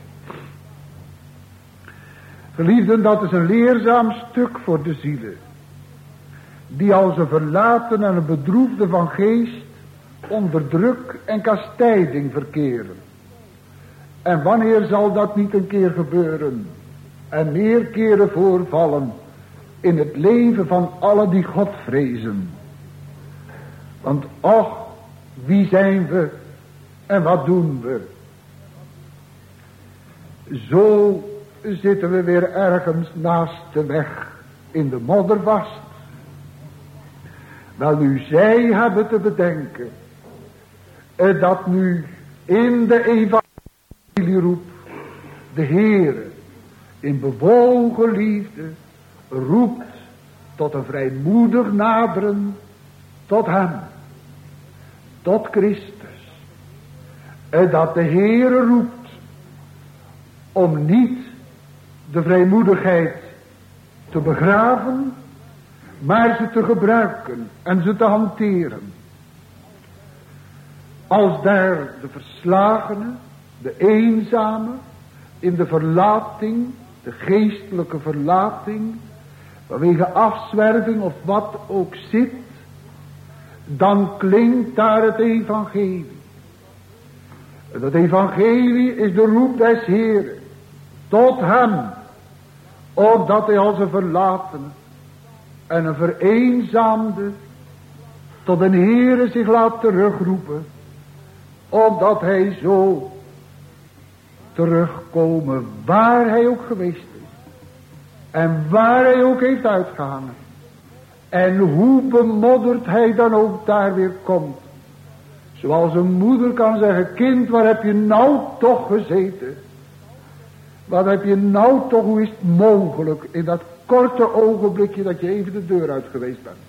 Geliefden, dat is een leerzaam stuk voor de zielen, die als een verlaten en een bedroefde van geest onder druk en kastijding verkeren. En wanneer zal dat niet een keer gebeuren en meer keren voorvallen in het leven van allen die God vrezen? Want och, wie zijn we en wat doen we? Zo zitten we weer ergens naast de weg in de modder vast. Wel nu, zij hebben te bedenken eh, dat nu in de evangelieroep de Heere in bewogen liefde roept tot een vrijmoedig naderen tot hem, tot Christus. En dat de Heere roept om niet de vrijmoedigheid te begraven, maar ze te gebruiken en ze te hanteren. Als daar de verslagene, de eenzame, in de verlating, de geestelijke verlating, vanwege afzwerving of wat ook zit, dan klinkt daar het evangelie. En dat evangelie is de roep des Heeren tot hem, opdat hij als een verlatene en een vereenzaamde tot een Heere zich laat terugroepen, opdat hij zo terugkomen waar hij ook geweest is en waar hij ook heeft uitgehangen en hoe bemodderd hij dan ook daar weer komt. Zoals een moeder kan zeggen: kind, waar heb je nou toch gezeten? Wat heb je nou toch, hoe is het mogelijk in dat korte ogenblikje dat je even de deur uit geweest bent?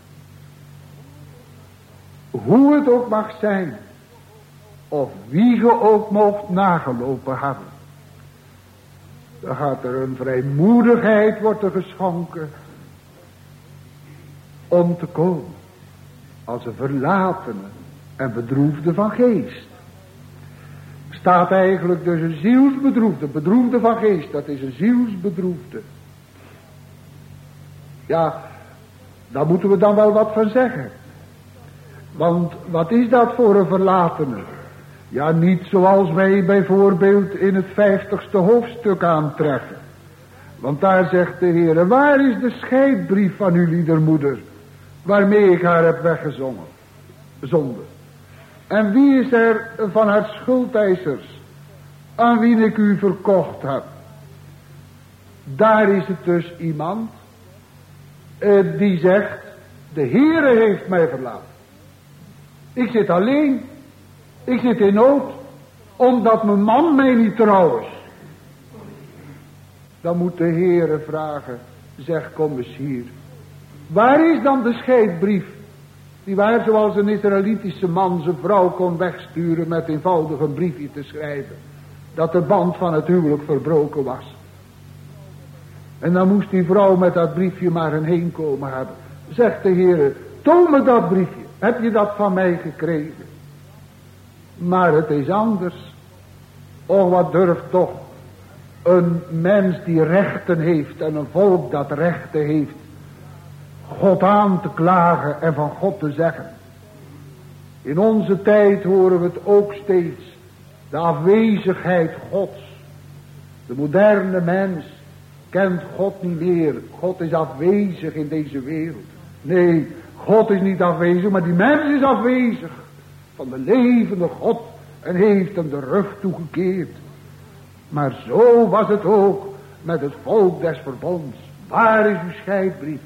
Hoe het ook mag zijn, of wie je ook mocht nagelopen hebben, dan gaat er een vrijmoedigheid worden geschonken om te komen als een verlatene en bedroefde van geest. Staat eigenlijk dus een zielsbedroefde, bedroefde van geest, dat is een zielsbedroefde. Ja, daar moeten we dan wel wat van zeggen. Want wat is dat voor een verlatene? Ja, niet zoals wij bijvoorbeeld in het vijftigste hoofdstuk aantreffen. Want daar zegt de Heer: waar is de scheidbrief van uw liedermoeder, waarmee ik haar heb weggezongen, zonde? En wie is er van haar schuldeisers, aan wie ik u verkocht heb? Daar is het dus iemand uh, die zegt: de Heere heeft mij verlaten. Ik zit alleen. Ik zit in nood, omdat mijn man mij niet trouw is. Dan moet de Heere vragen: zeg, kom eens hier. Waar is dan de scheidbrief, die waar zoals een Israëlitische man zijn vrouw kon wegsturen met eenvoudig een briefje te schrijven, dat de band van het huwelijk verbroken was? En dan moest die vrouw met dat briefje maar een heenkomen hebben. Zegt de Heere: toon me dat briefje, heb je dat van mij gekregen? Maar het is anders. Och, wat durft toch een mens die rechten heeft en een volk dat rechten heeft, God aan te klagen en van God te zeggen. In onze tijd horen we het ook steeds. De afwezigheid Gods. De moderne mens kent God niet meer. God is afwezig in deze wereld. Nee, God is niet afwezig, maar die mens is afwezig van de levende God en heeft hem de rug toegekeerd. Maar zo was het ook met het volk des verbonds. Waar is uw scheidbrief?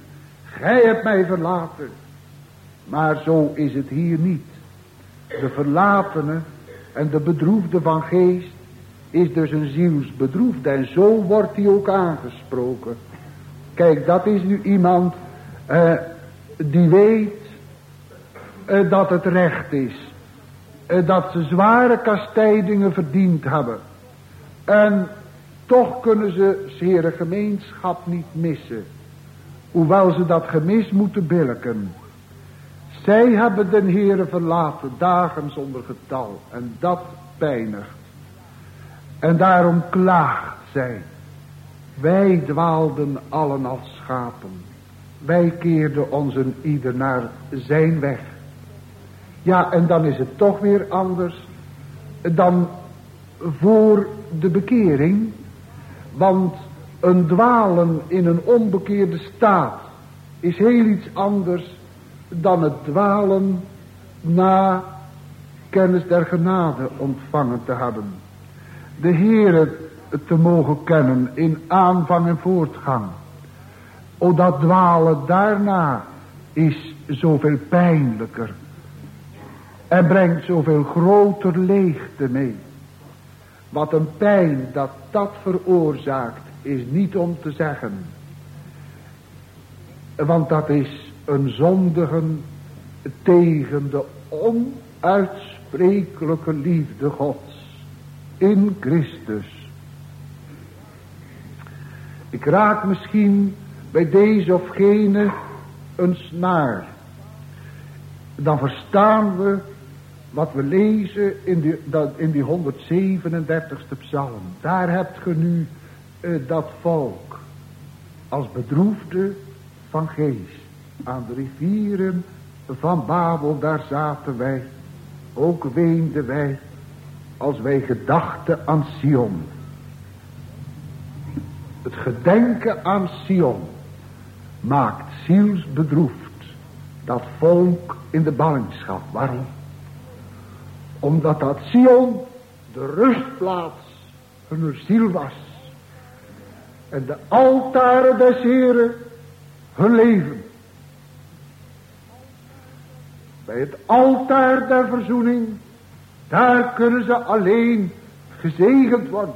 gij hebt mij verlaten. Maar zo is het hier niet. De verlatene en de bedroefde van geest is dus een zielsbedroefde. En zo wordt hij ook aangesproken. Kijk, dat is nu iemand uh, die weet uh, dat het recht is. Uh, dat ze zware kastijdingen verdiend hebben. En toch kunnen ze zere gemeenschap niet missen. Hoewel ze dat gemis moeten billijken. Zij hebben den Heere verlaten, dagen zonder getal. En dat pijnigt. En daarom klaagt zij. Wij dwaalden allen als schapen. Wij keerden ons een ieder naar zijn weg. Ja, en dan is het toch weer anders dan voor de bekering. Want een dwalen in een onbekeerde staat is heel iets anders dan het dwalen na kennis der genade ontvangen te hebben. De Heere te mogen kennen in aanvang en voortgang. O, dat dwalen daarna is zoveel pijnlijker. En brengt zoveel groter leegte mee. Wat een pijn dat dat veroorzaakt is niet om te zeggen. Want dat is een zondigen tegen de onuitsprekelijke liefde Gods in Christus. Ik raak misschien bij deze of gene een snaar. Dan verstaan we wat we lezen in die, dat, in die honderdzevenendertigste psalm. Daar hebt ge nu uh, dat volk als bedroefde van geest. Aan de rivieren van Babel, daar zaten wij. Ook weenden wij als wij gedachten aan Sion. Het gedenken aan Sion maakt zielsbedroefd dat volk in de ballingschap. Waarom? Omdat dat Sion de rustplaats hun ziel was. En de altaren des Heren hun leven. Bij het altaar der verzoening, daar kunnen ze alleen gezegend worden.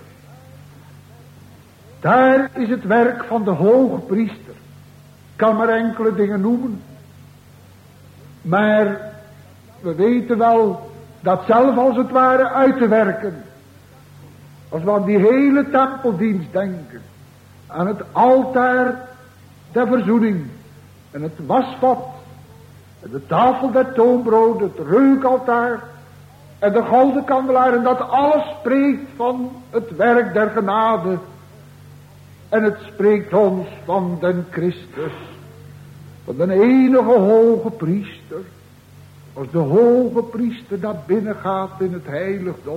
Daar is het werk van de hoge priester. Ik kan maar enkele dingen noemen. Maar we weten wel dat zelf als het ware uit te werken. Als we aan die hele tempeldienst denken. Aan het altaar der verzoening. En het wasvat. En de tafel der toonbrood. Het reukaltaar. En de gouden kandelaar. En dat alles spreekt van het werk der genade. En het spreekt ons van den Christus. Van de enige hoge priester. Als de hoge priester naar binnen gaat in het heiligdom.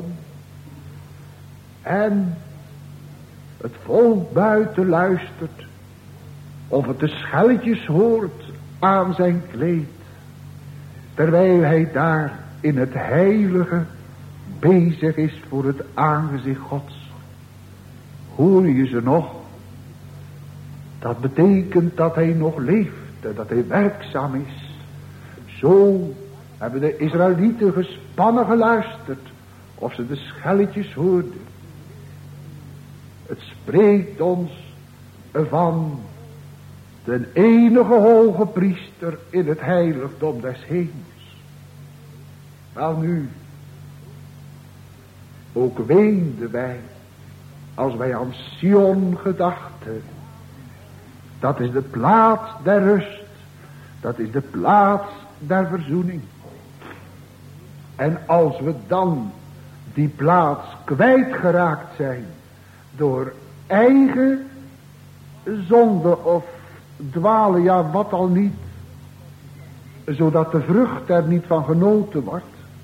En het volk buiten luistert. Of het de schelletjes hoort aan zijn kleed. Terwijl hij daar in het heilige bezig is voor het aangezicht Gods. Hoor je ze nog? Dat betekent dat hij nog leeft en dat hij werkzaam is. Zo hebben de Israëlieten gespannen geluisterd of ze de schelletjes hoorden. Het spreekt ons van de enige hoge priester in het heiligdom des hemels. Wel nu, ook weenden wij als wij aan Sion gedachten. Dat is de plaats der rust. Dat is de plaats der verzoening. En als we dan die plaats kwijtgeraakt zijn door eigen zonde of dwalen, ja wat al niet, zodat de vrucht er niet van genoten wordt.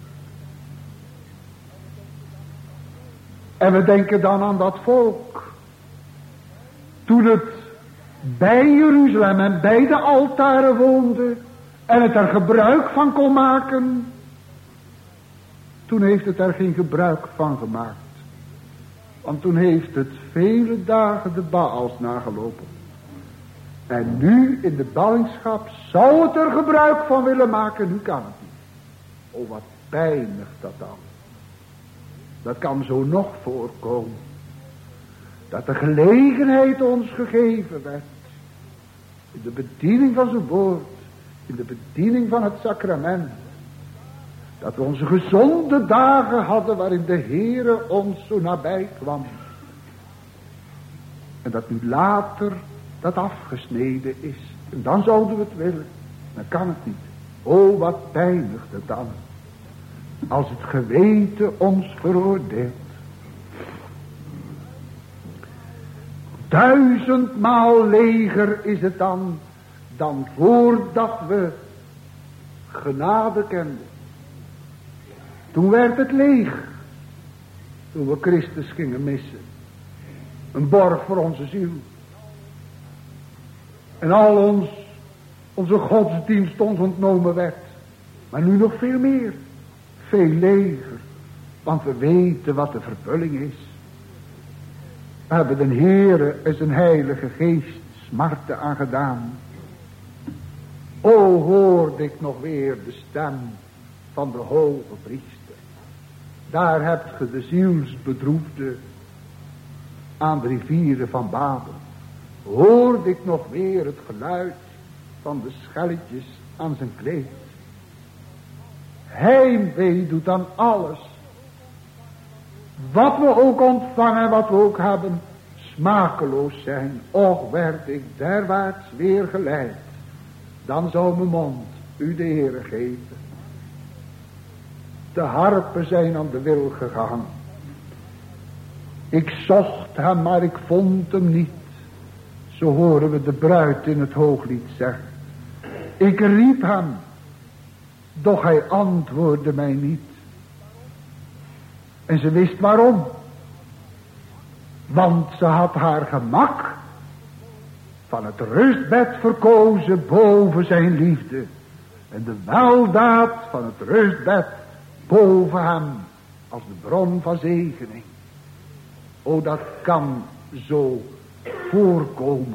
En we denken dan aan dat volk. Toen het bij Jeruzalem en bij de altaren woonde en het er gebruik van kon maken, toen heeft het er geen gebruik van gemaakt. Want toen heeft het vele dagen de Baals nagelopen. En nu in de ballingschap zou het er gebruik van willen maken. Nu kan het niet. Oh, wat pijnigt dat dan. Dat kan zo nog voorkomen. Dat de gelegenheid ons gegeven werd. In de bediening van zijn woord. In de bediening van het sacrament. Dat we onze gezonde dagen hadden waarin de Heere ons zo nabij kwam. En dat nu later dat afgesneden is. En dan zouden we het willen. Dan kan het niet. O, wat pijnigt het dan. Als het geweten ons veroordeelt. Duizendmaal leger is het dan. Dan voordat we genade kenden. Toen werd het leeg. Toen we Christus gingen missen. Een borg voor onze ziel. En al ons, onze godsdienst ons ontnomen werd. Maar nu nog veel meer. Veel leger. Want we weten wat de vervulling is. We hebben de Heere en zijn heilige geest smarten aangedaan. O, hoorde ik nog weer de stem van de hoge priester. Daar hebt ge de zielsbedroefde aan de rivieren van Babel. Hoorde ik nog weer het geluid van de schelletjes aan zijn kleed. Heimwee doet aan alles. Wat we ook ontvangen, wat we ook hebben, smakeloos zijn. Och, werd ik derwaarts weer geleid. Dan zou mijn mond u de Heere geven. De harpen zijn aan de wil gegaan. Ik zocht hem, maar ik vond hem niet. Zo horen we de bruid in het hooglied zeggen. Ik riep hem, doch hij antwoordde mij niet. En ze wist waarom. Want ze had haar gemak van het rustbed verkozen boven zijn liefde. En de weldaad van het rustbed boven hem als de bron van zegening. O, dat kan zo voorkomen.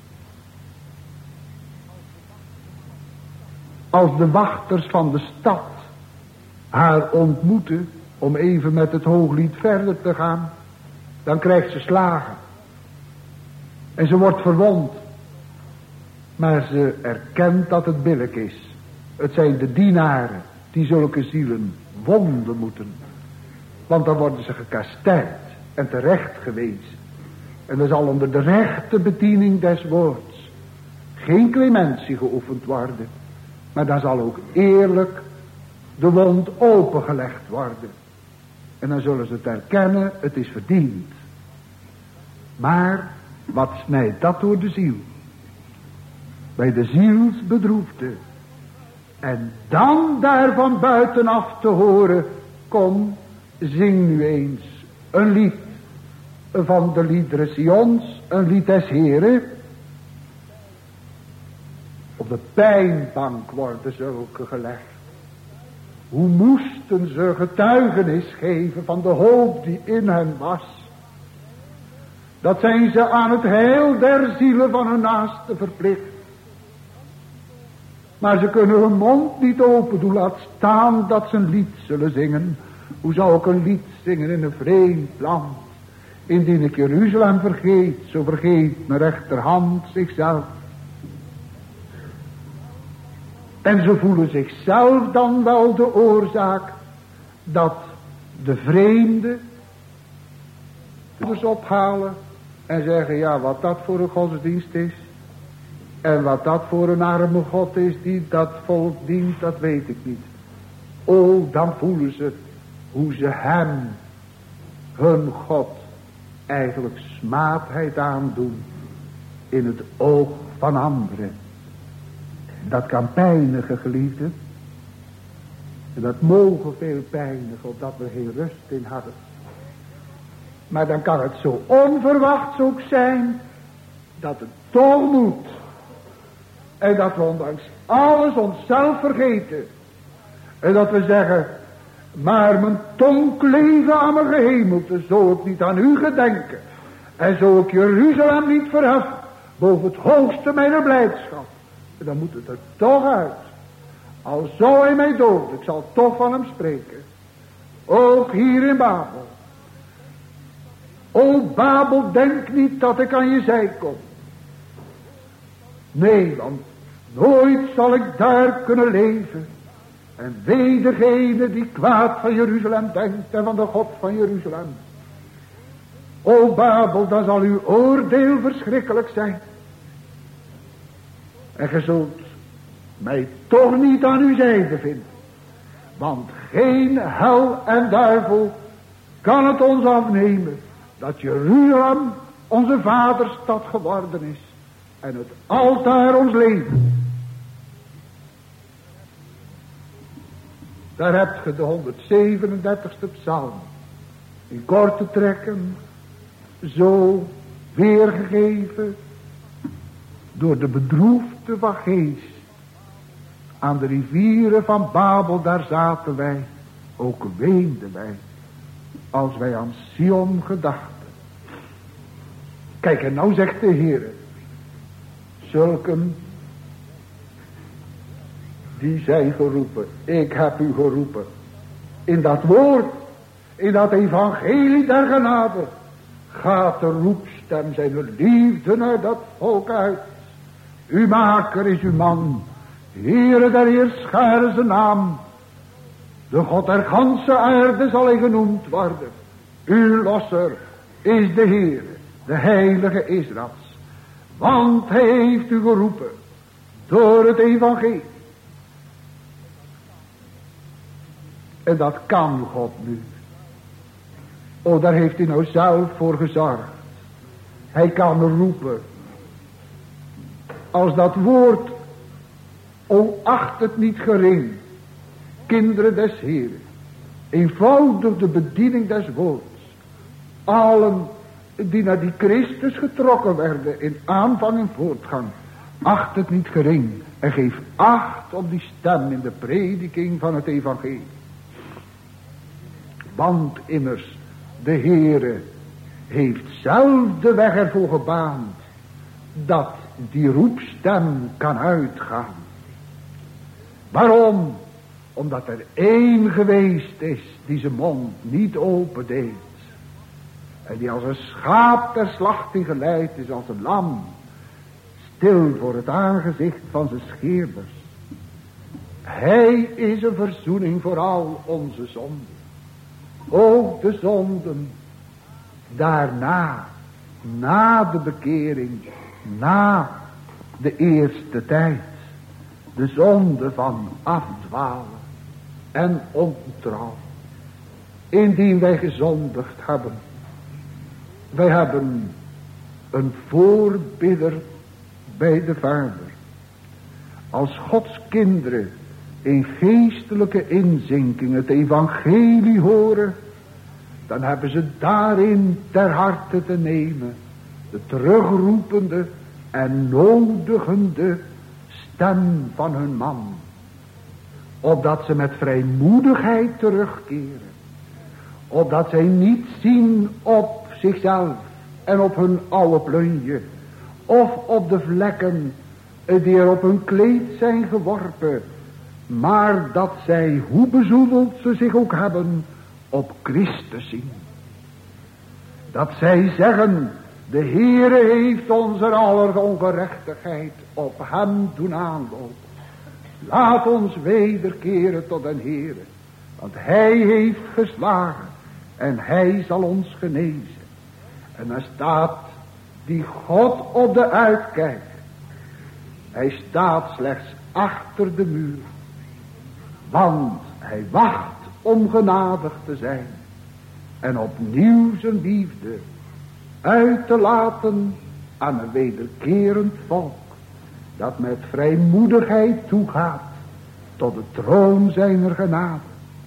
Als de wachters van de stad haar ontmoeten, om even met het hooglied verder te gaan, dan krijgt ze slagen. En ze wordt verwond. Maar ze erkent dat het billijk is. Het zijn de dienaren die zulke zielen wonden moeten. Want dan worden ze gekastijd en terecht gewezen. En er zal onder de rechte bediening des woords geen clementie geoefend worden. Maar dan zal ook eerlijk de wond opengelegd worden. En dan zullen ze het erkennen, het is verdiend. Maar wat snijdt dat door de ziel? Bij de zielsbedroefde. En dan daarvan buitenaf te horen, kom, zing nu eens een lied van de liederen Sions, een lied des Heren. Op de pijnbank worden zulke gelegd. Hoe moesten ze getuigenis geven van de hoop die in hen was. Dat zijn ze aan het heil der zielen van hun naaste verplicht. Maar ze kunnen hun mond niet open doen, laat staan dat ze een lied zullen zingen. Hoe zou ik een lied zingen in een vreemd land? Indien ik Jeruzalem vergeet, zo vergeet mijn rechterhand zichzelf. En ze voelen zichzelf dan wel de oorzaak dat de vreemde dus ophalen en zeggen, ja, wat dat voor een godsdienst is en wat dat voor een arme God is die dat volk dient, dat weet ik niet. O, dan voelen ze hoe ze hem, hun God, eigenlijk smaadheid aandoen in het oog van anderen. Dat kan pijnigen, geliefden. En dat mogen veel pijnigen, opdat we geen rust in hadden. Maar dan kan het zo onverwachts ook zijn, dat het toch moet. En dat we ondanks alles onszelf vergeten. En dat we zeggen, maar mijn tong kleven aan mijn gehemelte, zo ik niet aan u gedenken. En zo ik Jeruzalem niet verhef, boven het hoogste mijner blijdschap. En dan moet het er toch uit. Al zou hij mij doden, ik zal toch van hem spreken. Ook hier in Babel. O Babel, denk niet dat ik aan je zij kom. Nee, want nooit zal ik daar kunnen leven. En wee degene die kwaad van Jeruzalem denkt en van de God van Jeruzalem. O Babel, dan zal uw oordeel verschrikkelijk zijn. En ge zult mij toch niet aan uw zijde vinden. Want geen hel en duivel kan het ons afnemen dat Jeruzalem onze vaderstad geworden is. En het altaar ons leven. Daar hebt ge de honderdzevenendertigste psalm. In korte trekken. Zo weergegeven. Door de bedroefde van geest. Aan de rivieren van Babel, daar zaten wij. Ook weenden wij. Als wij aan Sion gedachten. Kijk, en nou zegt de Heer. Zulken. Die zijn geroepen. Ik heb u geroepen. In dat woord. In dat evangelie der genade. Gaat de roepstem zijn liefde naar dat volk uit. Uw maker is uw man. Heere der Heerscharen zijn naam. De God der ganse aarde zal hij genoemd worden. Uw losser is de Heer, de heilige Israëls. Want hij heeft u geroepen door het evangelie. En dat kan God nu. Oh, daar heeft hij nou zelf voor gezorgd. Hij kan roepen. Als dat woord, o acht het niet gering, kinderen des Heeren, eenvoudig de bediening des woords, allen die naar die Christus getrokken werden in aanvang en voortgang, acht het niet gering en geef acht op die stem in de prediking van het evangelie. Want immers, de Heere heeft zelf de weg ervoor gebaand, dat die roepstem kan uitgaan. Waarom? Omdat er één geweest is die zijn mond niet opendeed. En die als een schaap ter slachting geleid is, als een lam. Stil voor het aangezicht van zijn scheerders. Hij is een verzoening voor al onze zonden. Ook de zonden daarna, na de bekering, na de eerste tijd. De zonde van afdwalen en ontrouw. Indien wij gezondigd hebben. Wij hebben een voorbidder bij de Vader. Als Gods kinderen in geestelijke inzinking het evangelie horen, dan hebben ze daarin ter harte te nemen de terugroepende en nodigende stem van hun man. Opdat ze met vrijmoedigheid terugkeren. Opdat zij niet zien op zichzelf en op hun oude plunje. Of op de vlekken die er op hun kleed zijn geworpen. Maar dat zij, hoe bezoedeld ze zich ook hebben, op Christus zien. Dat zij zeggen, de Heere heeft onze aller ongerechtigheid op hem doen aanlopen. Laat ons wederkeren tot den Heere. Want hij heeft geslagen en hij zal ons genezen. En dan staat die God op de uitkijk. Hij staat slechts achter de muur. Want hij wacht om genadig te zijn. En opnieuw zijn liefde uit te laten aan een wederkerend volk. Dat met vrijmoedigheid toegaat tot de troon zijner genade.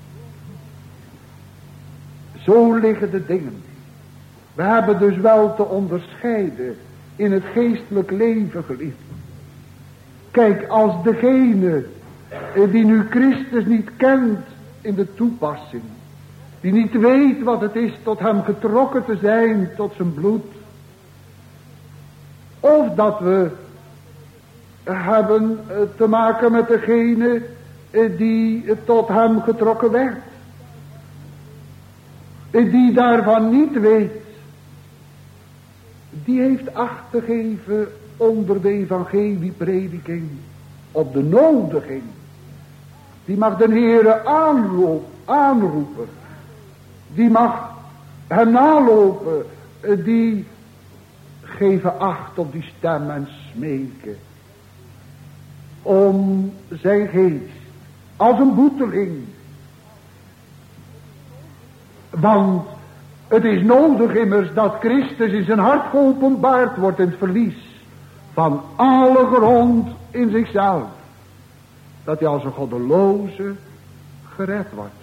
Zo liggen de dingen. We hebben dus wel te onderscheiden in het geestelijk leven, geliefd. Kijk, als degene die nu Christus niet kent in de toepassing, die niet weet wat het is tot hem getrokken te zijn, tot zijn bloed. O, Of dat we hebben te maken met degene die tot hem getrokken werd. Die daarvan niet weet. Die heeft acht te geven onder de evangelieprediking. Op de nodiging. Die mag de Heere aanloop, aanroepen. Die mag hem nalopen. Die geven acht op die stem en smeken. Om zijn geest. Als een boeteling. Want het is nodig immers dat Christus in zijn hart geopenbaard wordt in het verlies van alle grond in zichzelf. Dat hij als een goddeloze gered wordt.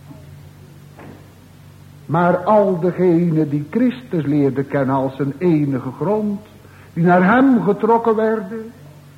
Maar al degenen die Christus leerden kennen als zijn enige grond, die naar hem getrokken werden,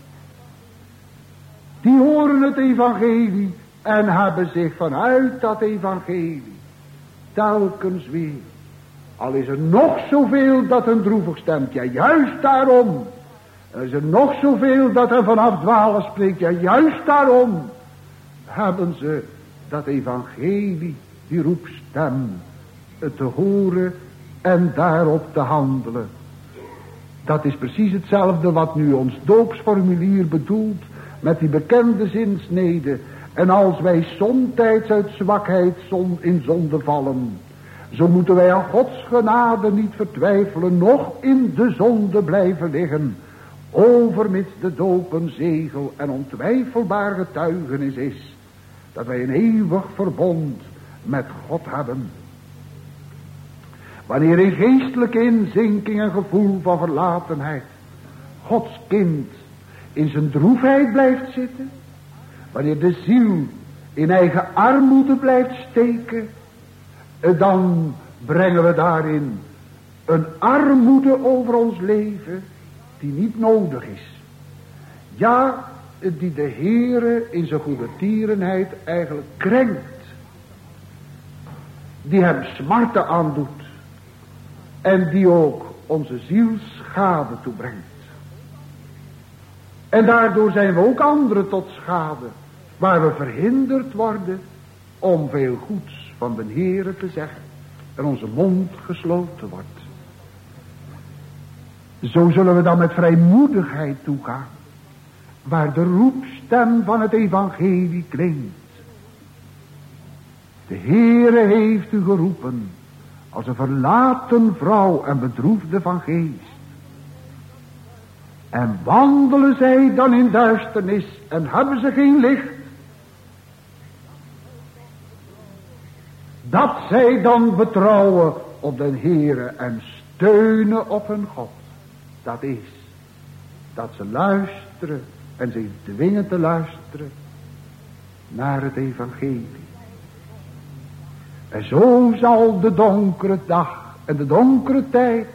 die horen het evangelie en hebben zich vanuit dat evangelie telkens weer, al is er nog zoveel dat hen droevig stemt, ja juist daarom, er is er nog zoveel dat hen vanaf dwalen spreekt, ja juist daarom, hebben ze dat evangelie, die roepstem, te horen en daarop te handelen. Dat is precies hetzelfde wat nu ons doopsformulier bedoelt, met die bekende zinsnede. En als wij somtijds uit zwakheid in zonde vallen, zo moeten wij aan Gods genade niet vertwijfelen, nog in de zonde blijven liggen, overmits de doop een zegel en ontwijfelbaar getuigenis is, dat wij een eeuwig verbond met God hebben. Wanneer in geestelijke inzinking en gevoel van verlatenheid Gods kind in zijn droefheid blijft zitten, wanneer de ziel in eigen armoede blijft steken, dan brengen we daarin een armoede over ons leven die niet nodig is. Ja, die de Heere in zijn goede tierenheid eigenlijk krenkt. Die hem smarten aandoet. En die ook onze ziel schade toebrengt. En daardoor zijn we ook anderen tot schade. Waar we verhinderd worden om veel goeds van de Heere te zeggen. En onze mond gesloten wordt. Zo zullen we dan met vrijmoedigheid toegaan. Waar de roepstem van het evangelie klinkt. De Heere heeft u geroepen. Als een verlaten vrouw en bedroefde van geest. En wandelen zij dan in duisternis en hebben ze geen licht. Dat zij dan betrouwen op den Heere en steunen op hun God. Dat is dat ze luisteren en zich dwingen te luisteren naar het evangelie. En zo zal de donkere dag en de donkere tijd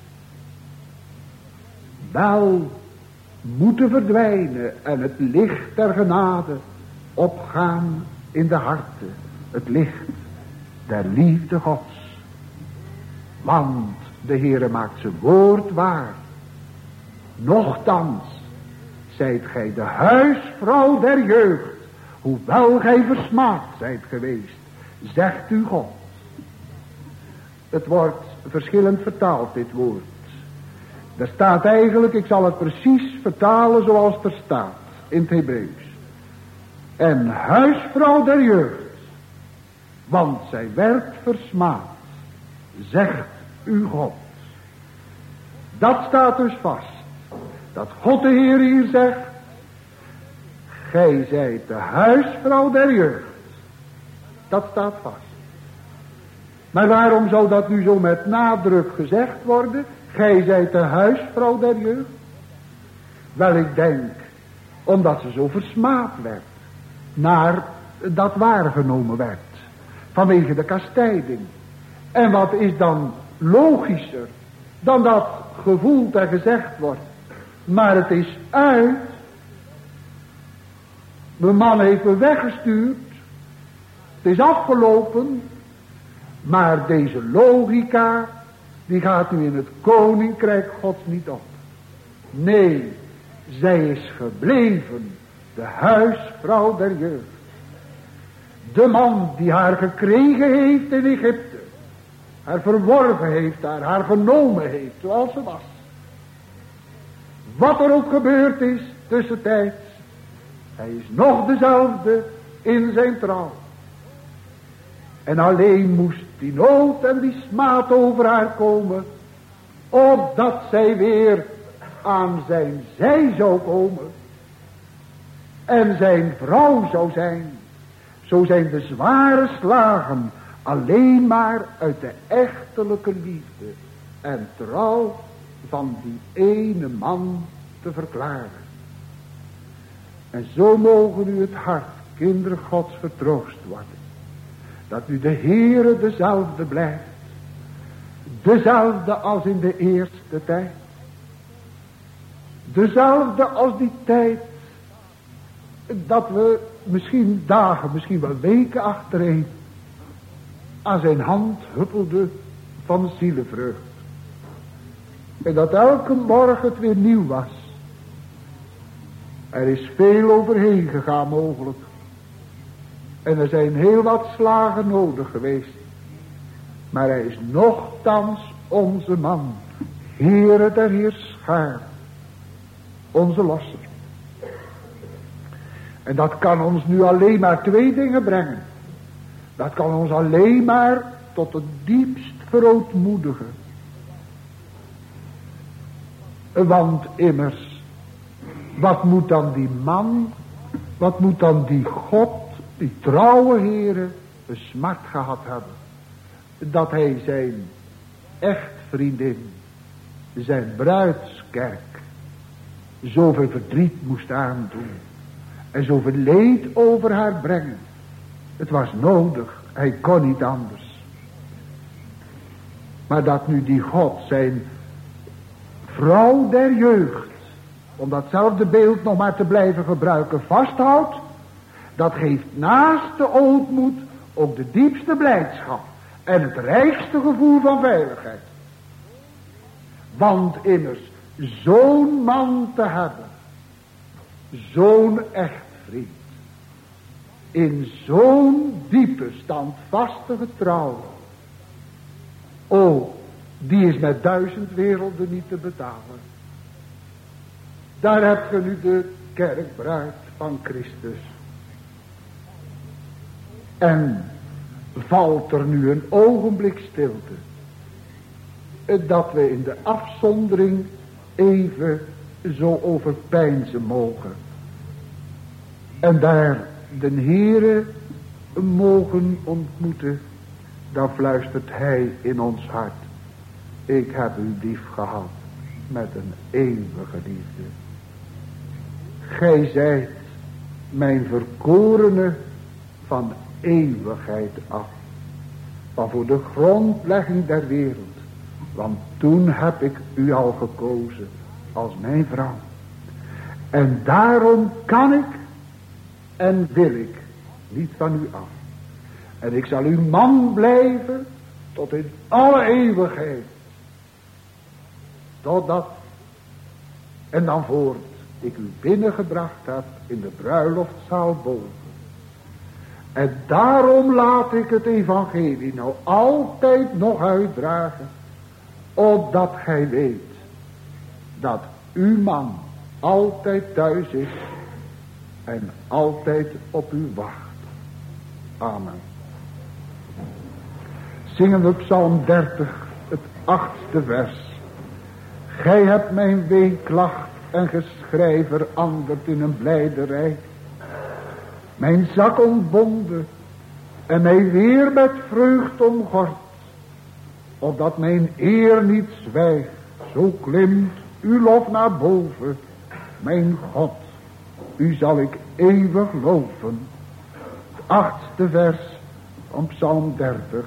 wel moeten verdwijnen en het licht der genade opgaan in de harten. Het licht der liefde Gods. Want de Heere maakt zijn woord waar. Nochtans zijt gij de huisvrouw der jeugd, hoewel gij versmaad zijt geweest, zegt u God. Het wordt verschillend vertaald, dit woord. Er staat eigenlijk, ik zal het precies vertalen zoals het er staat, in het Hebreeuws. En huisvrouw der jeugd, want zij werd versmaad, zegt u God. Dat staat dus vast. Dat God de Heer hier zegt, gij zijt de huisvrouw der jeugd. Dat staat vast. Maar waarom zou dat nu zo met nadruk gezegd worden? Gij zijt de huisvrouw der jeugd. Wel, ik denk, omdat ze zo versmaad werd. Naar dat waargenomen werd. Vanwege de kastijding. En wat is dan logischer dan dat gevoeld en gezegd wordt. Maar het is uit. Mijn man heeft me weggestuurd. Het is afgelopen. Maar deze logica, die gaat nu in het koninkrijk Gods niet op. Nee, zij is gebleven, de huisvrouw der jeugd. De man die haar gekregen heeft in Egypte, haar verworven heeft daar, haar genomen heeft zoals ze was. Wat er ook gebeurd is tussentijds, hij is nog dezelfde in zijn trouw. En alleen moest die nood en die smaad over haar komen, opdat zij weer aan zijn zij zou komen en zijn vrouw zou zijn. Zo zijn de zware slagen alleen maar uit de echtelijke liefde en trouw van die ene man te verklaren. En zo mogen u het hart, kinderen Gods, vertroost worden. Dat u de Heere dezelfde blijft. Dezelfde als in de eerste tijd. Dezelfde als die tijd dat we misschien dagen, misschien wel weken achtereen aan zijn hand huppelden van zielevreugd. En dat elke morgen het weer nieuw was. Er is veel overheen gegaan mogelijk. En er zijn heel wat slagen nodig geweest. Maar hij is nochtans onze man. Heere der Heerschaar. Onze losser. En dat kan ons nu alleen maar twee dingen brengen. Dat kan ons alleen maar tot het diepst verootmoedigen. Want immers, wat moet dan die man, wat moet dan die God, die trouwe Heere, een smart gehad hebben. Dat hij zijn echtvriendin, zijn bruidskerk, zoveel verdriet moest aandoen. En zoveel leed over haar brengen. Het was nodig, hij kon niet anders. Maar dat nu die God zijn vrouw der jeugd, om datzelfde beeld nog maar te blijven gebruiken, vasthoudt, dat geeft naast de ootmoed ook de diepste blijdschap en het rijkste gevoel van veiligheid. Want immers, zo'n man te hebben, zo'n echtvriend, in zo'n diepe standvastige trouw, o, die is met duizend werelden niet te betalen. Daar heb je nu de kerkbruid van Christus. En valt er nu een ogenblik stilte, dat we in de afzondering even zo overpeinzen mogen. En daar de Heere mogen ontmoeten, dan fluistert hij in ons hart. Ik heb u lief gehad met een eeuwige liefde. Gij zijt mijn verkorene van eeuwigheid af. Van voor de grondlegging der wereld. Want toen heb ik u al gekozen als mijn vrouw. En daarom kan ik en wil ik niet van u af. En ik zal uw man blijven tot in alle eeuwigheid. Totdat en dan voort ik u binnengebracht heb in de bruiloftzaal boven. En daarom laat ik het evangelie nou altijd nog uitdragen. Opdat gij weet dat uw man altijd thuis is en altijd op u wacht. Amen. Zingen we Psalm dertig, het achtste vers. Gij hebt mijn weeklacht en geschrei veranderd in een blijderij. Mijn zak ontbonden en mij weer met vreugd omgord. Opdat mijn eer niet zwijgt, zo klimt uw lof naar boven. Mijn God, u zal ik eeuwig loven. Het achtste vers van Psalm dertig.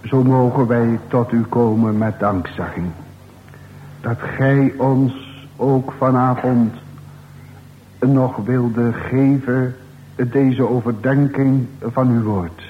Zo mogen wij tot u komen met dankzegging. Dat gij ons ook vanavond nog wilde geven deze overdenking van uw woord.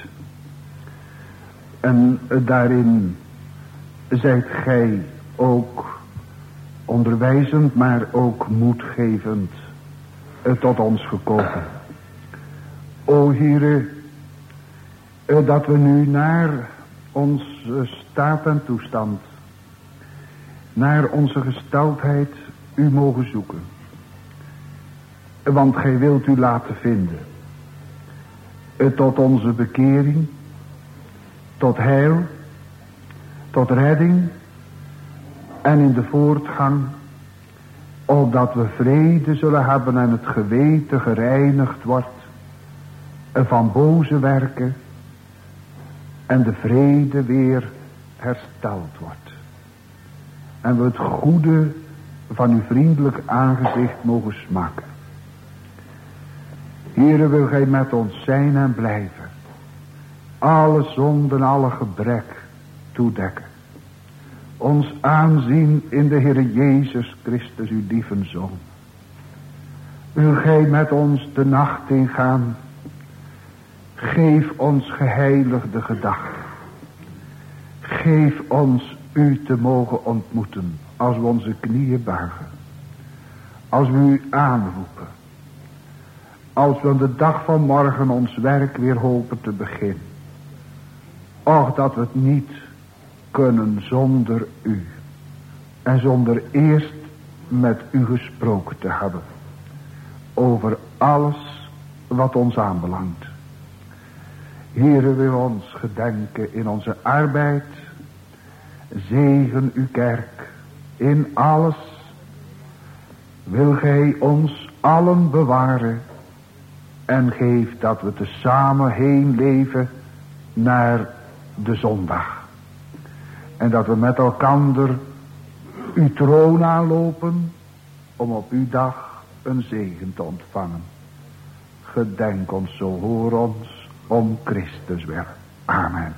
En daarin zijt gij ook onderwijzend, maar ook moedgevend tot ons gekomen. O Heere, dat we nu naar onze staat en toestand, naar onze gesteldheid u mogen zoeken. Want gij wilt u laten vinden. Tot onze bekering, tot heil, tot redding en in de voortgang, opdat we vrede zullen hebben en het geweten gereinigd wordt van boze werken en de vrede weer hersteld wordt. En we het goede van uw vriendelijk aangezicht mogen smaken. Heere, wil gij met ons zijn en blijven. Alle zonden, alle gebrek toedekken. Ons aanzien in de Heere Jezus Christus, uw lieve Zoon. Wil gij met ons de nacht ingaan. Geef ons geheiligde gedachten. Geef ons u te mogen ontmoeten als we onze knieën buigen. Als we u aanroepen. Als we aan de dag van morgen ons werk weer hopen te beginnen. Och, dat we het niet kunnen zonder u. En zonder eerst met u gesproken te hebben. Over alles wat ons aanbelangt. Heere, wil ons gedenken in onze arbeid. Zegen uw kerk in alles. Wil gij ons allen bewaren. En geef dat we tezamen heen leven naar de zondag. En dat we met elkander uw troon aanlopen. Om op uw dag een zegen te ontvangen. Gedenk ons zo, hoor ons. Om Christus willen. Amen.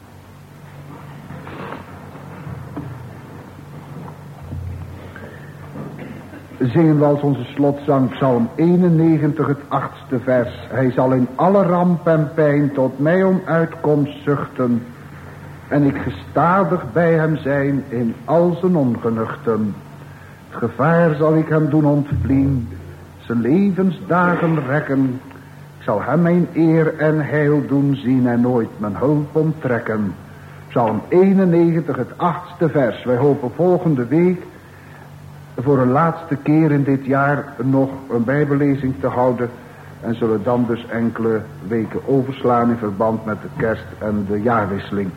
Zingen we als onze slotzang Psalm eenennegentig, het achtste vers. Hij zal in alle ramp en pijn tot mij om uitkomst zuchten. En ik gestadig bij hem zijn in al zijn ongenuchten. Het gevaar zal ik hem doen ontvliehen. Zijn levensdagen rekken. Ik zal hem mijn eer en heil doen zien en nooit mijn hulp onttrekken. Psalm eenennegentig, het achtste vers. Wij hopen volgende week voor een laatste keer in dit jaar nog een bijbellezing te houden. En zullen dan dus enkele weken overslaan in verband met de kerst en de jaarwisseling.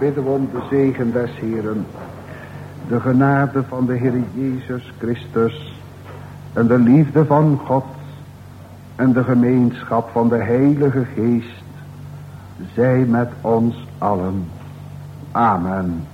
bidden we om de zegen des Heeren, de genade van de Heer Jezus Christus en de liefde van God en de gemeenschap van de Heilige Geest zij met ons allen. Amen.